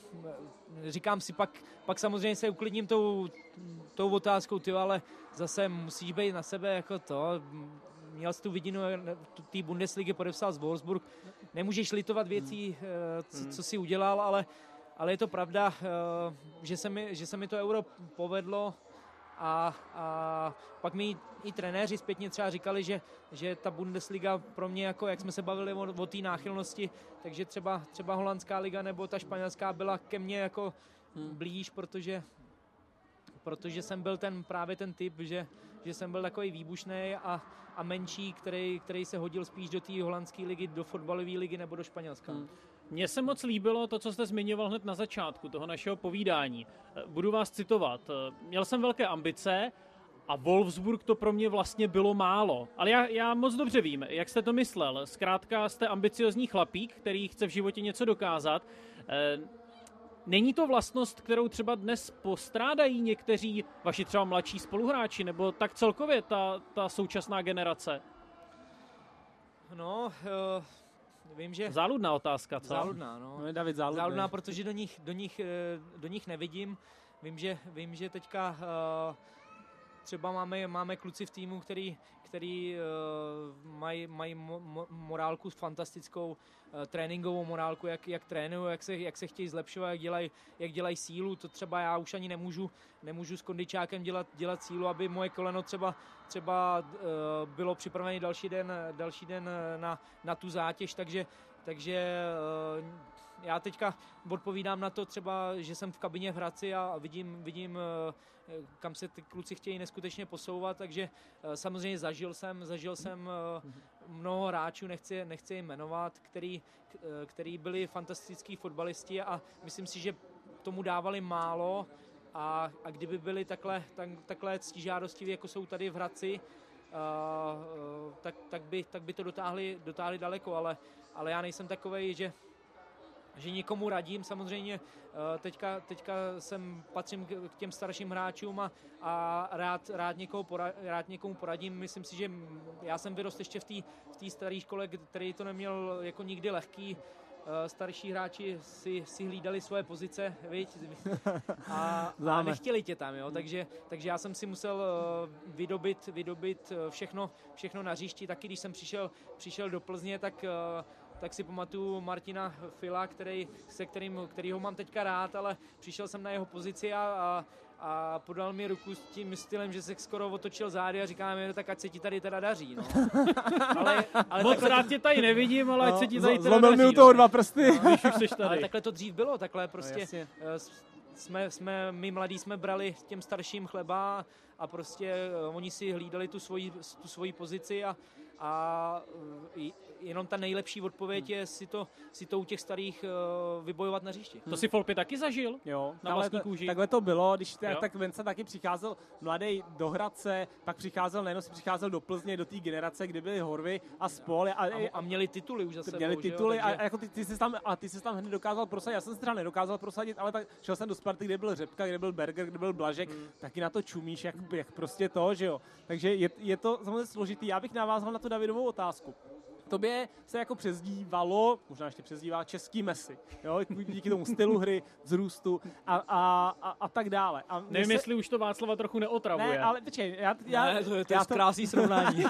říkám si, pak, pak samozřejmě se uklidním tou, tou otázkou, ty, ale zase musíš být na sebe jako to, měl jsi tu vidinu, té Bundesligy podepsal z Wolfsburg, nemůžeš litovat věcí, co, co jsi udělal, ale, ale je to pravda, že se, mi, že se mi to euro povedlo a, a pak mi i trenéři zpětně třeba říkali, že, že ta Bundesliga pro mě, jako jak jsme se bavili o, o té náchylnosti, takže třeba, třeba holandská liga nebo ta španělská byla ke mně jako hmm. blíž, protože, protože jsem byl ten právě ten typ, že, že jsem byl takový výbušný a, a menší, který, který se hodil spíš do té holandské ligy, do fotbalové ligy nebo do Španělska. Hmm. Mně se moc líbilo to, co jste zmiňoval hned na začátku toho našeho povídání. Budu vás citovat. Měl jsem velké ambice a Wolfsburg to pro mě vlastně bylo málo. Ale já, já moc dobře vím, jak jste to myslel. Zkrátka jste ambiciozní chlapík, který chce v životě něco dokázat. Není to vlastnost, kterou třeba dnes postrádají někteří vaši třeba mladší spoluhráči, nebo tak celkově ta, ta současná generace? No... Uh... Vím, že... Záludná otázka, co? Záludná, no. no David, záludný. Záludná, protože do nich, do nich, do nich nevidím. Vím, že, vím, že teďka uh, třeba máme, máme kluci v týmu, který, který uh, mají maj mo, morálku fantastickou, uh, tréninkovou morálku, jak, jak trénují, jak se, jak se chtějí zlepšovat, jak dělají, jak dělají sílu. To třeba já už ani nemůžu, nemůžu s kondičákem dělat, dělat sílu, aby moje koleno třeba, třeba uh, bylo připravené další den, další den na, na tu zátěž, takže, takže uh, já teďka odpovídám na to třeba, že jsem v kabině v Hradci a vidím, vidím kam se ty kluci chtějí neskutečně posouvat, takže samozřejmě zažil jsem, zažil jsem mnoho hráčů, nechci, nechci jim jmenovat, který, který byli fantastický fotbalisti a myslím si, že tomu dávali málo a, a kdyby byli takhle, tak, takhle ctižádostiví, jako jsou tady v Hradci, uh, tak, tak, by, tak by to dotáhli, dotáhli daleko, ale, ale já nejsem takovej, že že někomu radím, samozřejmě teďka, teďka jsem patřím k těm starším hráčům a, a rád, rád, někoho pora, rád někomu poradím. Myslím si, že já jsem vyrost ještě v té v té staré škole, který to neměl jako nikdy lehký. Starší hráči si, si hlídali svoje pozice, viď? A, a nechtěli tě tam, jo? Takže, takže já jsem si musel vydobit, vydobit všechno, všechno na hřišti. Taky když jsem přišel, přišel do Plzně, tak tak si pamatuju Martina Fila, který, se kterým, kterýho mám teďka rád, ale přišel jsem na jeho pozici a, a, a podal mi ruku s tím stylem, že se skoro otočil zády a říká mi, no, tak ať se ti tady teda daří. No. ale, ale moc rád tě tady nevidím, ale no, ať se ti tady teda zlomil daří. Zlomil mi u toho dva prsty. No, když už seš tady. Ale takhle to dřív bylo, takhle prostě no, jsme, jsme, my mladí jsme brali těm starším chleba a prostě uh, oni si hlídali tu svoji, tu svoji pozici a, a uh, jenom ta nejlepší odpověď je si to, si to u těch starých uh, vybojovat na hřišti. To si Folpy taky zažil? Jo, na vlastní kůži? Takhle to bylo, když t- tak Vence taky přicházel mladý do Hradce, pak přicházel, nejenom si přicházel do Plzně, do té generace, kdy byli Horvy a spol. A, a, a měli tituly už za sebou. Měli tituly jo, takže... a, jako ty, ty jsi tam, a ty jsi tam hned dokázal prosadit. Já jsem se třeba nedokázal prosadit, ale tak šel jsem do Sparty, kde byl Řepka, kde byl Berger, kde byl Blažek, hmm. taky na to čumíš, jak, jak prostě to, že jo. Takže je, je to samozřejmě složitý. Já bych navázal na tu Davidovou otázku. Tobě se jako přezdívalo, možná ještě přezdívá český Messi, jo, díky tomu stylu hry, vzrůstu a, a, a, a tak dále. A nevím, se... jestli už to Václava trochu neotravuje. Ne, ale počkej, já... já ne, to je, to já je to... krásný srovnání.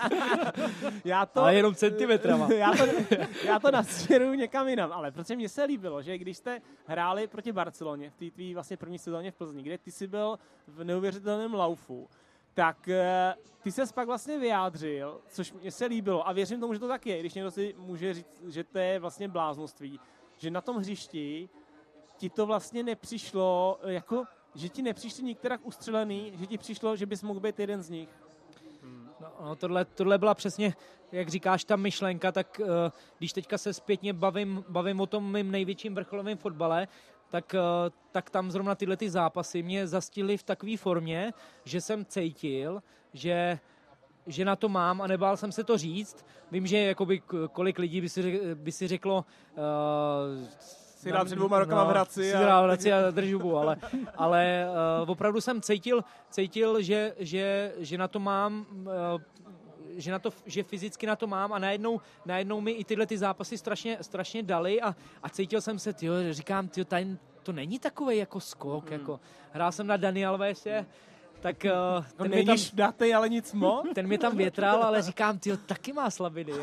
já to, ale jenom centimetrama. já to, já to nasměruju někam jinam, ale protože mně se líbilo, že když jste hráli proti Barceloně v té tvý vlastně první sezóně v Plzni, kde ty jsi byl v neuvěřitelném laufu, tak ty ses pak vlastně vyjádřil, což mně se líbilo a věřím tomu, že to tak je, když někdo si může říct, že to je vlastně bláznoství, že na tom hřišti ti to vlastně nepřišlo, jako, že ti nepřišli některak ustřelený, že ti přišlo, že bys mohl být jeden z nich. Hmm. No, no tohle, tohle byla přesně, jak říkáš, ta myšlenka, tak uh, když teďka se zpětně bavím, bavím o tom mým největším vrcholovém fotbale, tak, tak tam zrovna tyhle ty zápasy mě zastihly v takové formě, že jsem cítil, že, že na to mám a nebál jsem se to říct. Vím, že jakoby kolik lidí by si, by si řeklo... Uh, si dál před dvouma rokama no, v Hradci. Si dál v Hradci a držubu, ale, ale uh, opravdu jsem cítil, cítil že, že, že na to mám... Uh, že, na to, že fyzicky na to mám a najednou, najednou mi i tyhle ty zápasy strašně, strašně dali a, a cítil jsem se, tyjo, říkám, tyjo, tady to není takovej jako skok, hmm. jako hrál jsem na Dani Alvese, tak uh, ten mě tam datej, ale nic moc. Ten mě tam větral, ale říkám, tyjo, taky má slabiny.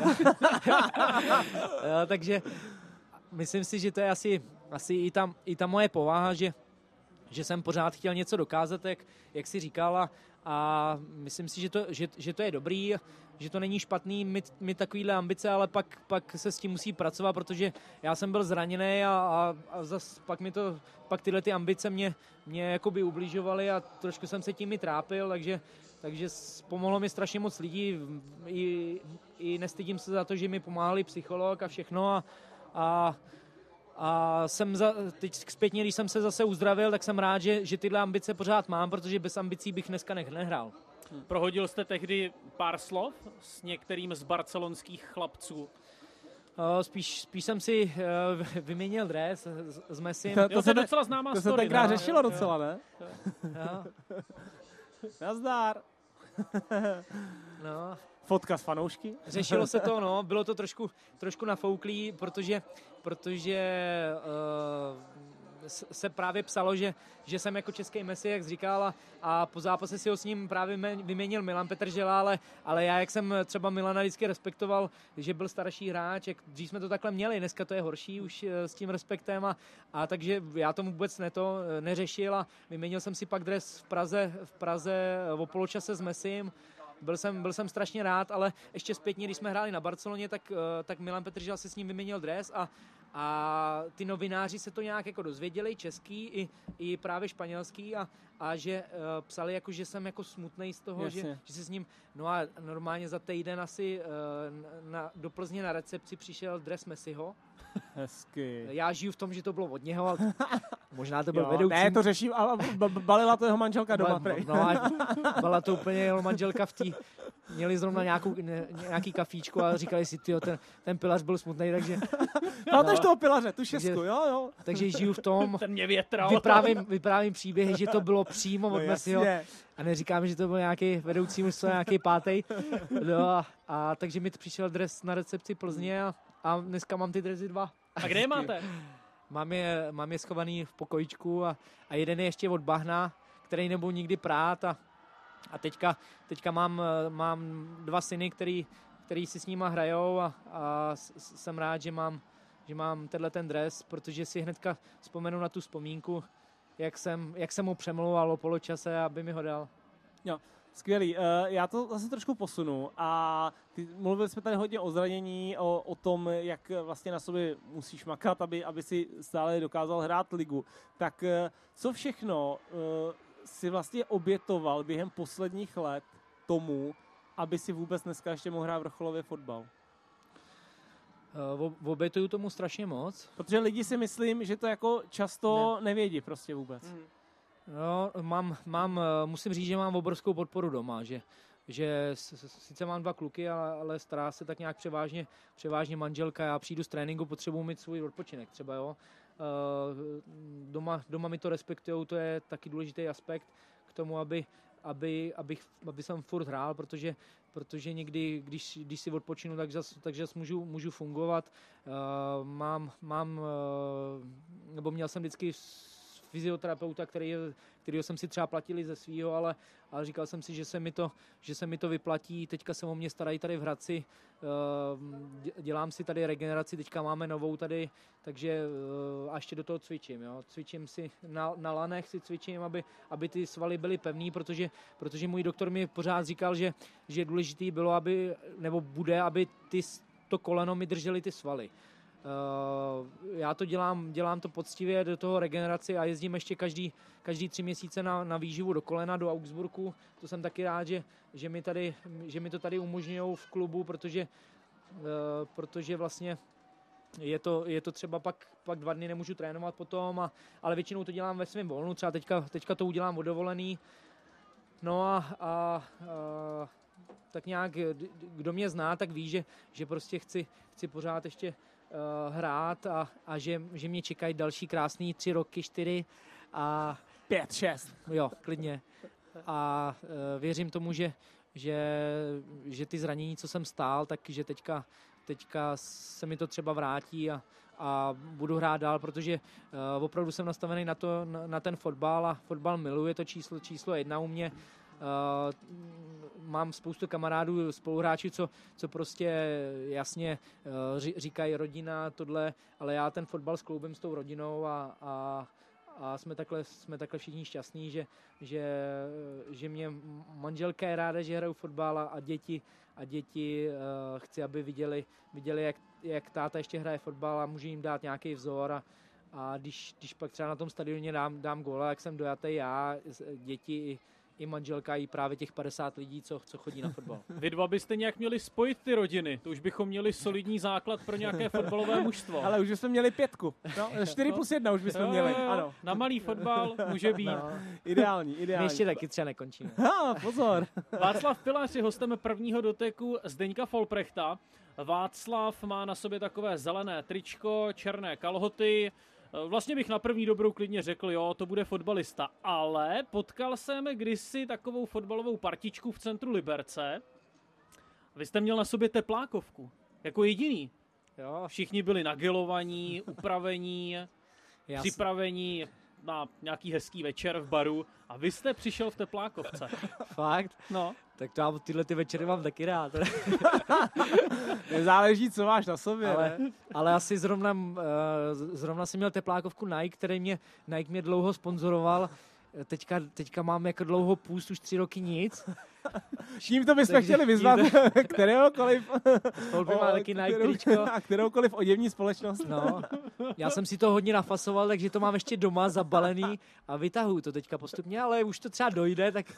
Takže myslím si, že to je asi, asi i, ta, i ta moje povaha, že že jsem pořád chtěl něco dokázat, jak, jak jsi říkal, a, a myslím si, že to, že, že to je dobrý, že to není špatný mít, mít takovýhle ambice, ale pak, pak se s tím musí pracovat, protože já jsem byl zraněný a, a, a zas pak mi to, pak tyhle ty ambice mě, mě jakoby ubližovaly a trošku jsem se tím i trápil, takže, takže pomohlo mi strašně moc lidí, i, i nestydím se za to, že mi pomáhali psycholog a všechno, a, a A jsem za, teď zpětně, když jsem se zase uzdravil, tak jsem rád, že, že tyhle ambice pořád mám, protože bez ambicí bych dneska nehrál. Hmm. Prohodil jste tehdy pár slov s některým z barcelonských chlapců? Uh, spíš, spíš jsem si uh, vyměnil dres s, s Messim. To, to, jo, to je docela známá to story. To se tenkrát no, řešilo jo, docela, jo. ne? Jo. Nazdar. No. Fotka s fanoušky? Řešilo se to, no, bylo to trošku, trošku nafouklý, protože, protože uh, se právě psalo, že, že jsem jako český Messi, jak jsi říkal, a, a po zápase si ho s ním právě vyměnil Milan Petržela, ale, ale já, jak jsem třeba Milana vždycky respektoval, že byl starší hráč, jak dřív jsme to takhle měli, dneska to je horší už s tím respektem, a, a takže já tomu vůbec ne to, neřešil a vyměnil jsem si pak dres v Praze, v Praze o poločase s Messim. Byl jsem, byl jsem strašně rád, ale ještě zpětně, když jsme hráli na Barceloně, tak, tak Milan Petržel si s ním vyměnil dres a, a ty novináři se to nějak jako dozvěděli, český i, i právě španělský, a, a že uh, psali, jako, že jsem jako smutnej z toho, že, že se s ním, no a normálně za týden asi uh, na, do Plzně na recepci přišel dres Messiho. Hezky. Já žiju v tom, že to bylo od něho, ale možná to byl jo, vedoucí. Ne, to řeším, a balila to jeho manželka doma. Ba, no, byla to úplně jeho manželka v té, měli zrovna nějakou, ne, nějaký kafíčko a říkali si, tyjo, ten, ten pilař byl smutný, takže... No, no toho pilaře, tu šestku, takže, jo, jo. Takže žiju v tom, ten mě větral. Vyprávím, vyprávím příběhy, že to bylo přímo no, od Messiho. A neříkám, že to byl nějaký vedoucí mužstvo, nějaký pátej. No, a, a takže mi přišel dres na recepci Plzně a, a dneska mám ty dresy dva. A kde je máte? Mám je, mám je schovaný v pokojičku a, a jeden je ještě od bahna, který nebudu nikdy prát, a, a teďka, teďka mám, mám dva syny, který, který si s nima hrajou, a, a jsem rád, že mám, že mám tenhle ten dres, protože si hnedka vzpomenu na tu vzpomínku, jak jsem, jak jsem mu přemlouval o poločase, aby mi ho dal. Jo, skvělý. Já to zase trošku posunu a ty, mluvili jsme tady hodně o zranění, o, o tom, jak vlastně na sobě musíš makat, aby, aby si stále dokázal hrát ligu. Tak co všechno si vlastně obětoval během posledních let tomu, aby si vůbec dneska ještě mohl hrát vrcholově fotbal? Uh, obětuju tomu strašně moc. Protože lidi si myslím, že to jako často ne. nevědí prostě vůbec. Mm. No, mám, mám, musím říct, že mám obrovskou podporu doma, že, že sice mám dva kluky, ale, ale stará se tak nějak převážně, převážně manželka. Já přijdu z tréninku, potřebuji mít svůj odpočinek třeba, jo. Uh, doma, doma mi to respektujou, to je taky důležitý aspekt k tomu, aby, aby, abych, aby jsem furt hrál, protože protože někdy, když, když si odpočinu, tak zas, tak zas můžu, můžu fungovat. Uh, mám, mám, uh, nebo měl jsem vždycky fyzioterapeuta, který, kterýho jsem si třeba platil ze svýho, ale, ale říkal jsem si, že se mi to, že se mi to vyplatí. Teďka se o mě starají tady v Hradci, uh, dělám si tady regeneraci, teďka máme novou tady, takže uh, a ještě do toho cvičím. Jo. Cvičím si na, na lanech, si cvičím, aby, aby ty svaly byly pevný, protože, protože můj doktor mi pořád říkal, že, že důležitý bylo, aby, nebo bude, aby ty, to koleno mi držely ty svaly. Uh, já to dělám, dělám to poctivě do toho regeneraci a jezdím ještě každý, každý tři měsíce na, na výživu do kolena, do Augsburgu. To jsem taky rád, že, že, mi, tady, že mi to tady umožňují v klubu, protože, uh, protože vlastně je to, je to třeba pak, pak dva dny nemůžu trénovat potom, a, ale většinou to dělám ve svém volnu, třeba teďka, teďka to udělám o dovolený. No a, a, a tak nějak, kdo mě zná, tak ví, že, že prostě chci, chci pořád ještě Uh, hrát a, a že, že mě čekají další krásný tři roky, čtyři a pět, šest. Jo, klidně. A uh, věřím tomu, že, že, že ty zranění, co jsem stál, takže teďka, teďka se mi to třeba vrátí a, a budu hrát dál, protože uh, opravdu jsem nastavený na, to, na, na ten fotbal a fotbal miluji, je to číslo, číslo jedna u mě. Uh, mám spoustu kamarádů, spoluhráčů, co, co prostě jasně uh, říkají rodina, tohle, ale já ten fotbal skloubím s tou rodinou a, a, a jsme takhle, jsme takhle všichni šťastní, že, že, že mě manželka je ráda, že hraju fotbal a děti, a děti uh, chci, aby viděli, viděli jak, jak táta ještě hraje fotbal a může jim dát nějaký vzor a, a když, když pak třeba na tom stadioně dám, dám góla, jak jsem dojatý já, děti i, i manželka, i právě těch padesát lidí, co, co chodí na fotbal. Vy dva byste nějak měli spojit ty rodiny, to už bychom měli solidní základ pro nějaké fotbalové mužstvo. Ale už bychom měli pětku, no, čtyři plus jedna už bychom jo, měli, jo, ano. Na malý fotbal může být. No, ideální, ideální. My ještě taky třeba nekončíme. Ha, pozor. Václav Pilař je hostem prvního doteku Zdeňka Folprechta. Václav má na sobě takové zelené tričko, černé kalhoty. Vlastně bych na první dobrou klidně řekl, jo, to bude fotbalista, ale potkal jsem kdysi takovou fotbalovou partičku v centru Liberce. Vy jste měl na sobě teplákovku, jako jediný. Jo. Všichni byli nagelovaní, upravení, Já připravení na nějaký hezký večer v baru a vy jste přišel v teplákovce. Fakt? No. Tak to já tyhle ty večery mám taky rád. Nezáleží, co máš na sobě. Ale, ne? ale asi zrovna, uh, zrovna jsem měl teplákovku Nike, který mě, Nike mě dlouho sponzoroval. Teďka, teďka mám jako dlouho půst, už tři roky nic. Tím to bychom chtěli vyzvat kteréhokoliv, Stolby má taky Nike tričko. A kteroukoliv oděvní společnost. No, já jsem si to hodně nafasoval, takže to mám ještě doma zabalený a vytahuju to teďka postupně, ale už to třeba dojde, tak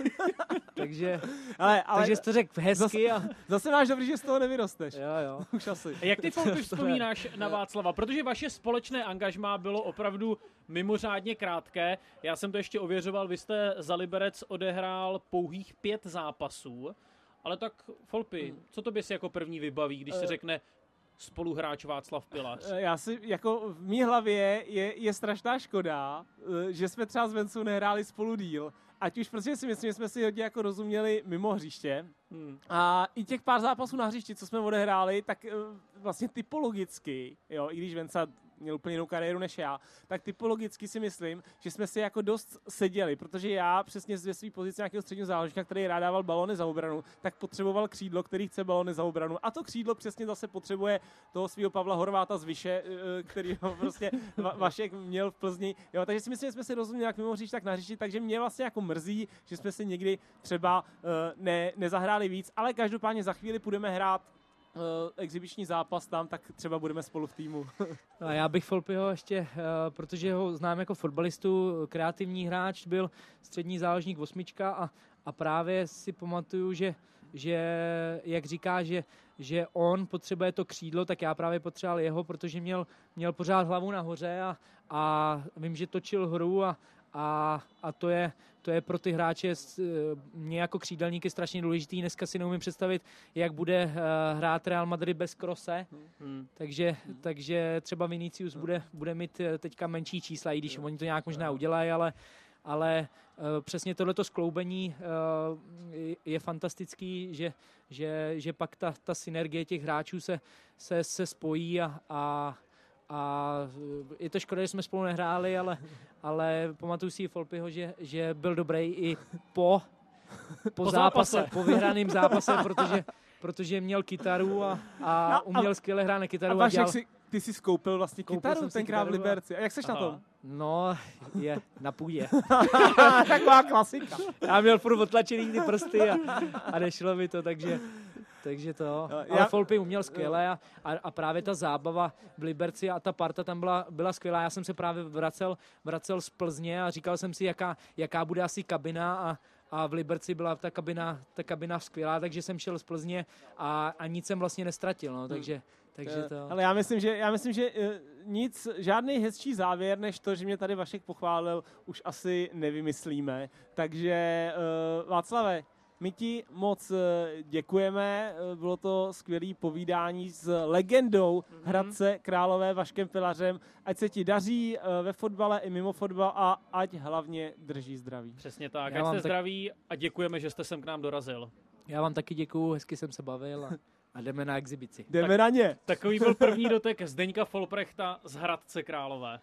takže, ale, ale takže jsi to řekl hezky. Zase, a... zase máš dobrý, že z toho nevyrosteš. Jo, jo. Už asi. Jak ty, Folpy, vzpomínáš na Václava? Protože vaše společné angažmá bylo opravdu mimořádně krátké. Já jsem to ještě ověřoval, vy jste za Liberec odehrál pouhých pět zápasů, ale tak Folpy, co tobě si jako první vybaví, když se řekne spoluhráč Václav Pilař? Já si, jako v mý hlavě je, je strašná škoda, že jsme třeba s Vencou nehráli spolu díl. Ať už prostě si myslím, že jsme si hodně jako rozuměli mimo hřiště. Hmm. A i těch pár zápasů na hřišti, co jsme odehráli, tak vlastně typologicky, jo, i když Venca měl úplně jinou kariéru než já, tak typologicky si myslím, že jsme si jako dost seděli, protože já přesně ze své pozice nějakého středního záložníka, který rád dával balony za obranu, tak potřeboval křídlo, který chce balony za obranu. A to křídlo přesně zase potřebuje toho svého Pavla Horváta z Vyše, který ho prostě Vašek měl v Plzni. Jo, takže si myslím, že jsme si rozuměli jak mimo hřiště, tak na hřišti, takže mě vlastně jako mrzí, že jsme si někdy třeba ne, nezahráli víc, ale každopádně za chvíli půjdeme hrát Uh, exibiční zápas tam, tak třeba budeme spolu v týmu. No a já bych Folpyho ještě, uh, protože ho znám jako fotbalistu, kreativní hráč, byl střední záložník osmička a, a právě si pamatuju, že, že jak říká, že, že on potřebuje to křídlo, tak já právě potřeboval jeho, protože měl, měl pořád hlavu nahoře a, a vím, že točil hru a, a, a to je To je pro ty hráče mě jako křídelníky strašně důležitý. Dneska si neumím představit, jak bude hrát Real Madrid bez Krose. Hmm. Takže, takže třeba Vinicius bude, bude mít teďka menší čísla, i když oni to nějak možná udělají, ale, ale přesně tohleto skloubení je fantastický, že, že, že pak ta, ta synergie těch hráčů se, se, se spojí a, a A je to škoda, že jsme spolu nehráli, ale, ale pamatuju si Folpyho, že, že byl dobrý i po, po, po zápase, zápase, po vyhraném zápase, protože, protože měl kytaru a, a uměl skvěle hrát na kytaru. A, a dělal... si, ty jsi skoupil vlastně kytaru tenkrát v Liberci. A jak seš Aha. na tom? No, je na půdě. Taková klasika. Já měl furt otlačený ty prsty a, a nešlo mi to, takže... Takže to, ale já, Folpy uměl skvěle a, a právě ta zábava v Liberci a ta parta tam byla, byla skvělá. Já jsem se právě vracel, vracel z Plzně a říkal jsem si, jaká, jaká bude asi kabina a, a v Liberci byla ta kabina, ta kabina skvělá, takže jsem šel z Plzně a, a nic jsem vlastně nestratil, no, takže, takže to... Ale já myslím, že, já myslím, že nic, žádný hezčí závěr, než to, že mě tady Vašek pochválil, už asi nevymyslíme. Takže Václave, my ti moc děkujeme, bylo to skvělé povídání s legendou mm-hmm. Hradce Králové Vaškem Pilařem. Ať se ti daří ve fotbale i mimo fotbal a ať hlavně drží zdraví. Přesně tak, Já ať jste tak... zdraví a děkujeme, že jste sem k nám dorazil. Já vám taky děkuju, hezky jsem se bavil a, a jdeme na exibici. Jdeme tak, na ně. Takový byl první dotek Zdeňka Folprechta z Hradce Králové.